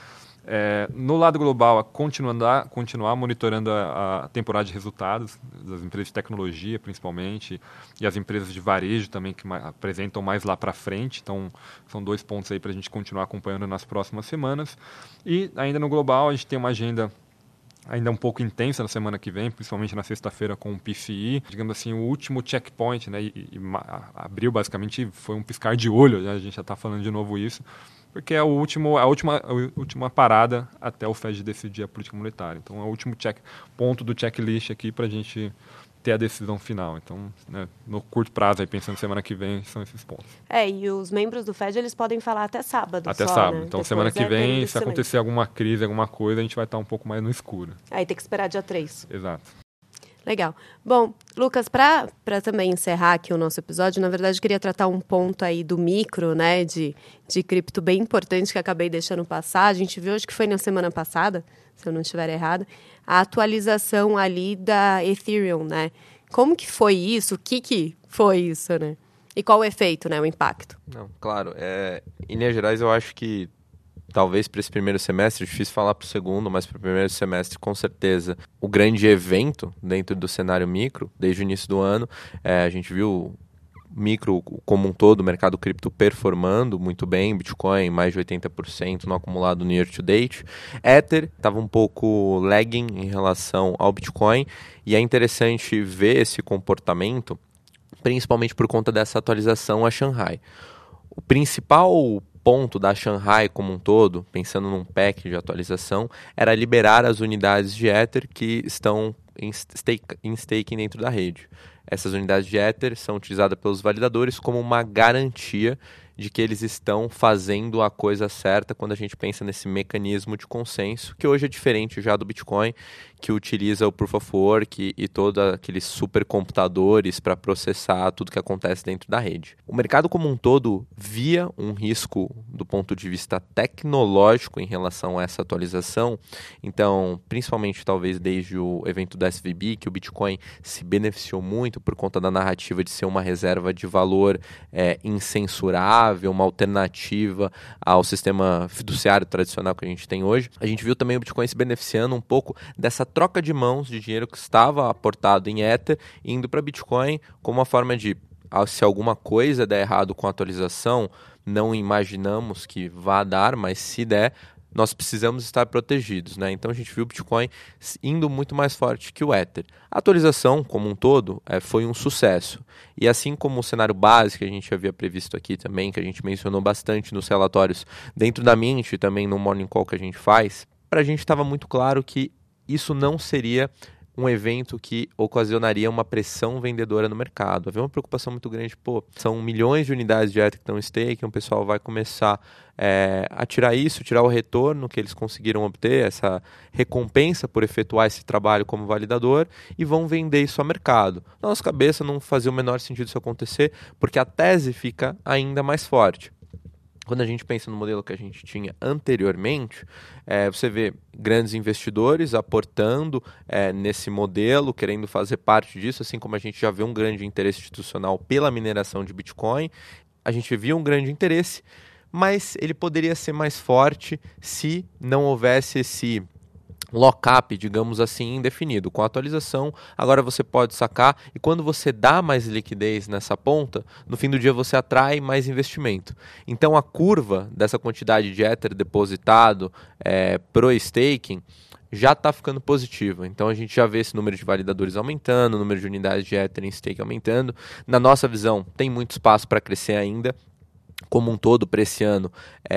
É, no lado global, continuar, continuar monitorando a, a temporada de resultados das empresas de tecnologia, principalmente, e as empresas de varejo também, que mais, apresentam mais lá para frente. Então, são dois pontos aí para a gente continuar acompanhando nas próximas semanas. E ainda no global, a gente tem uma agenda ainda um pouco intensa na semana que vem, principalmente na sexta-feira com o P C I. Digamos assim, o último checkpoint, né? E, e abril, basicamente, foi um piscar de olho, né? A gente já está falando de novo isso, porque é o último, a, última, a última parada até o Fed decidir a política monetária. Então, é o último check, ponto do checklist aqui para a gente ter a decisão final. Então, né, no curto prazo, aí, pensando semana que vem, são esses pontos. É, e os membros do Fed, eles podem falar até sábado Até só, sábado. né? Então, Depois semana que é vem, se acontecer alguma crise, alguma coisa, a gente vai estar um pouco mais no escuro. Aí tem que esperar dia três. Exato. Legal. Bom, Lucas, para também encerrar aqui o nosso episódio, na verdade, eu queria tratar um ponto aí do micro, né, de, de cripto bem importante que acabei deixando passar. A gente viu, acho que foi na semana passada, se eu não estiver errada, a atualização ali da Ethereum, né? Como que foi isso? O que que foi isso, né? E qual o efeito, né, o impacto? Não, claro, é, em linhas gerais eu acho que talvez para esse primeiro semestre, difícil falar para o segundo, mas para o primeiro semestre, com certeza, o grande evento dentro do cenário micro, desde o início do ano, é, a gente viu micro como um todo, o mercado cripto performando muito bem, Bitcoin mais de oitenta por cento no acumulado no year to date. Ether estava um pouco lagging em relação ao Bitcoin, e é interessante ver esse comportamento, principalmente por conta dessa atualização a Shanghai. O principal ponto da Shanghai como um todo, pensando num pack de atualização, era liberar as unidades de Ether que estão em, stake, em staking dentro da rede. Essas unidades de Ether são utilizadas pelos validadores como uma garantia de que eles estão fazendo a coisa certa quando a gente pensa nesse mecanismo de consenso, que hoje é diferente já do Bitcoin, que utiliza o Proof of Work e, e todos aqueles supercomputadores para processar tudo que acontece dentro da rede. O mercado como um todo via um risco do ponto de vista tecnológico em relação a essa atualização, então, principalmente talvez desde o evento do S V B, que o Bitcoin se beneficiou muito por conta da narrativa de ser uma reserva de valor é, incensurável, uma alternativa ao sistema fiduciário tradicional que a gente tem hoje. A gente viu também o Bitcoin se beneficiando um pouco dessa troca de mãos de dinheiro que estava aportado em Ether, indo para Bitcoin como uma forma de, se alguma coisa der errado com a atualização, não imaginamos que vá dar, mas se der, nós precisamos estar protegidos, né? Então a gente viu o Bitcoin indo muito mais forte que o Ether. A atualização, como um todo, é, foi um sucesso. E assim como o cenário base que a gente havia previsto aqui também, que a gente mencionou bastante nos relatórios dentro da Mint e também no Morning Call que a gente faz, para a gente estava muito claro que isso não seria um evento que ocasionaria uma pressão vendedora no mercado. Havia uma preocupação muito grande, pô, são milhões de unidades de Ether que estão em stake, o pessoal vai começar é, a tirar isso, tirar o retorno que eles conseguiram obter, essa recompensa por efetuar esse trabalho como validador, e vão vender isso ao mercado. Na nossa cabeça não fazia o menor sentido isso acontecer, porque a tese fica ainda mais forte. Quando a gente pensa no modelo que a gente tinha anteriormente, é, você vê grandes investidores aportando é, nesse modelo, querendo fazer parte disso, assim como a gente já vê um grande interesse institucional pela mineração de Bitcoin. A gente via um grande interesse, mas ele poderia ser mais forte se não houvesse esse lockup, digamos assim, indefinido. Com a atualização, agora você pode sacar, e quando você dá mais liquidez nessa ponta, no fim do dia você atrai mais investimento. Então a curva dessa quantidade de Ether depositado é, pro staking já está ficando positiva. Então a gente já vê esse número de validadores aumentando, o número de unidades de Ether em stake aumentando. Na nossa visão, tem muito espaço para crescer ainda. Como um todo, para esse ano,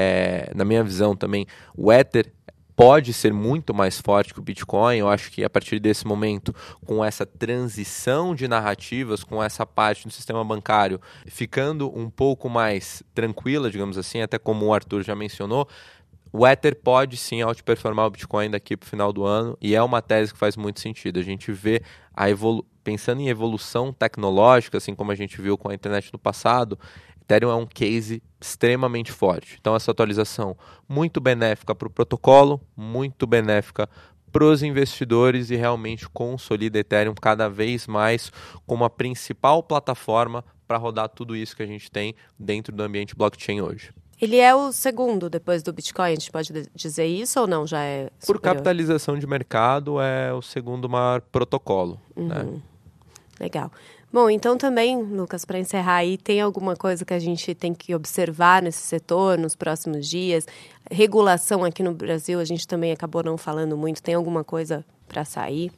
é, na minha visão também, o Ether pode ser muito mais forte que o Bitcoin. Eu acho que a partir desse momento, com essa transição de narrativas, com essa parte do sistema bancário ficando um pouco mais tranquila, digamos assim, até como o Arthur já mencionou, o Ether pode sim outperformar o Bitcoin daqui para o final do ano, e é uma tese que faz muito sentido. A gente vê, a evolu- pensando em evolução tecnológica, assim como a gente viu com a internet no passado, Ethereum é um case extremamente forte. Então essa atualização muito benéfica para o protocolo, muito benéfica para os investidores, e realmente consolida Ethereum cada vez mais como a principal plataforma para rodar tudo isso que a gente tem dentro do ambiente blockchain hoje. Ele é o segundo depois do Bitcoin, a gente pode dizer isso ou não? Já é superior? Por capitalização de mercado, é o segundo maior protocolo. Uhum. Né? Legal. Bom, então também, Lucas, para encerrar aí, tem alguma coisa que a gente tem que observar nesse setor nos próximos dias? Regulação aqui no Brasil, a gente também acabou não falando muito. Tem alguma coisa para sair?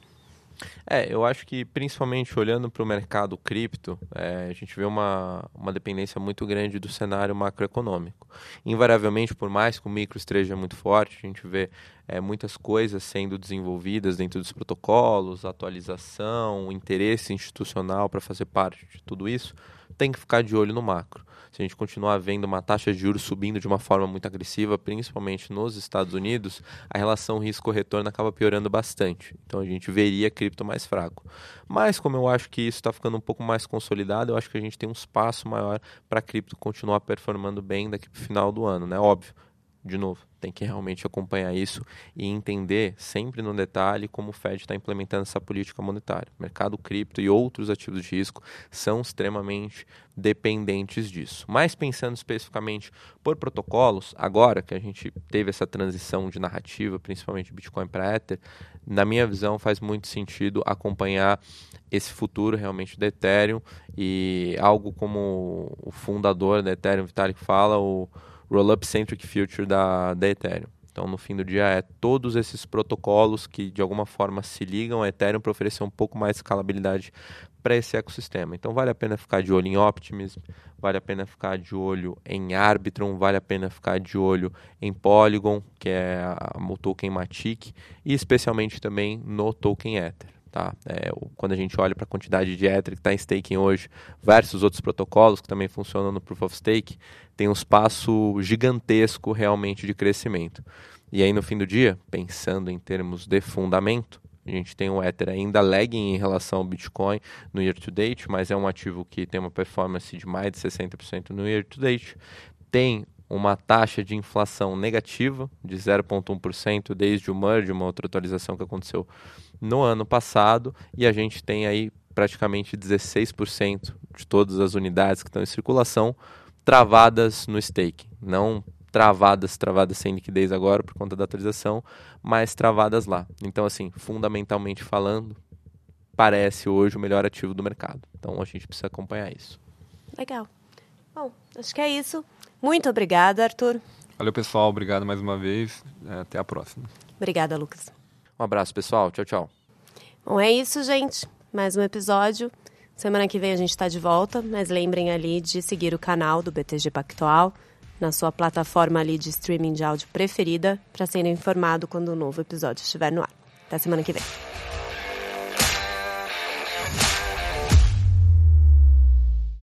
É, eu acho que principalmente olhando para o mercado cripto, é, a gente vê uma, uma dependência muito grande do cenário macroeconômico. Invariavelmente, por mais que o micro esteja muito forte, a gente vê é, muitas coisas sendo desenvolvidas dentro dos protocolos, atualização, interesse institucional para fazer parte de tudo isso, tem que ficar de olho no macro. Se a gente continuar vendo uma taxa de juros subindo de uma forma muito agressiva, principalmente nos Estados Unidos, a relação risco-retorno acaba piorando bastante. Então a gente veria cripto mais fraco. Mas como eu acho que isso está ficando um pouco mais consolidado, eu acho que a gente tem um espaço maior para a cripto continuar performando bem daqui para o final do ano, né? Óbvio. De novo, tem que realmente acompanhar isso e entender sempre no detalhe como o Fed está implementando essa política monetária. O mercado cripto e outros ativos de risco são extremamente dependentes disso. Mas pensando especificamente por protocolos, agora que a gente teve essa transição de narrativa, principalmente Bitcoin para Ether, na minha visão faz muito sentido acompanhar esse futuro realmente do Ethereum e algo como o fundador da Ethereum, Vitalik, fala, o Rollup Centric Future da, da Ethereum. Então, no fim do dia, é todos esses protocolos que, de alguma forma, se ligam a Ethereum para oferecer um pouco mais de escalabilidade para esse ecossistema. Então, vale a pena ficar de olho em Optimism, vale a pena ficar de olho em Arbitrum, vale a pena ficar de olho em Polygon, que é a, o token Matic, e especialmente também no token Ether. Tá? É, quando a gente olha para a quantidade de Ether que está em staking hoje versus outros protocolos que também funcionam no Proof of Stake, tem um espaço gigantesco realmente de crescimento. E aí no fim do dia, pensando em termos de fundamento, a gente tem o Ether ainda lagging em relação ao Bitcoin no year to date, mas é um ativo que tem uma performance de mais de sessenta por cento no year to date, tem uma taxa de inflação negativa de zero vírgula um por cento desde o merge, uma outra atualização que aconteceu no ano passado, e a gente tem aí praticamente dezesseis por cento de todas as unidades que estão em circulação travadas no staking. Não travadas, travadas sem liquidez agora por conta da atualização, mas travadas lá. Então, assim, fundamentalmente falando, parece hoje o melhor ativo do mercado. Então, a gente precisa acompanhar isso. Legal. Bom, acho que é isso. Muito obrigada, Arthur. Valeu, pessoal. Obrigado mais uma vez. Até a próxima. Obrigada, Lucas. Um abraço, pessoal. Tchau, tchau. Bom, é isso, gente. Mais um episódio. Semana que vem a gente está de volta, mas lembrem ali de seguir o canal do B T G Pactual na sua plataforma ali de streaming de áudio preferida para serem informados quando o novo episódio estiver no ar. Até semana que vem.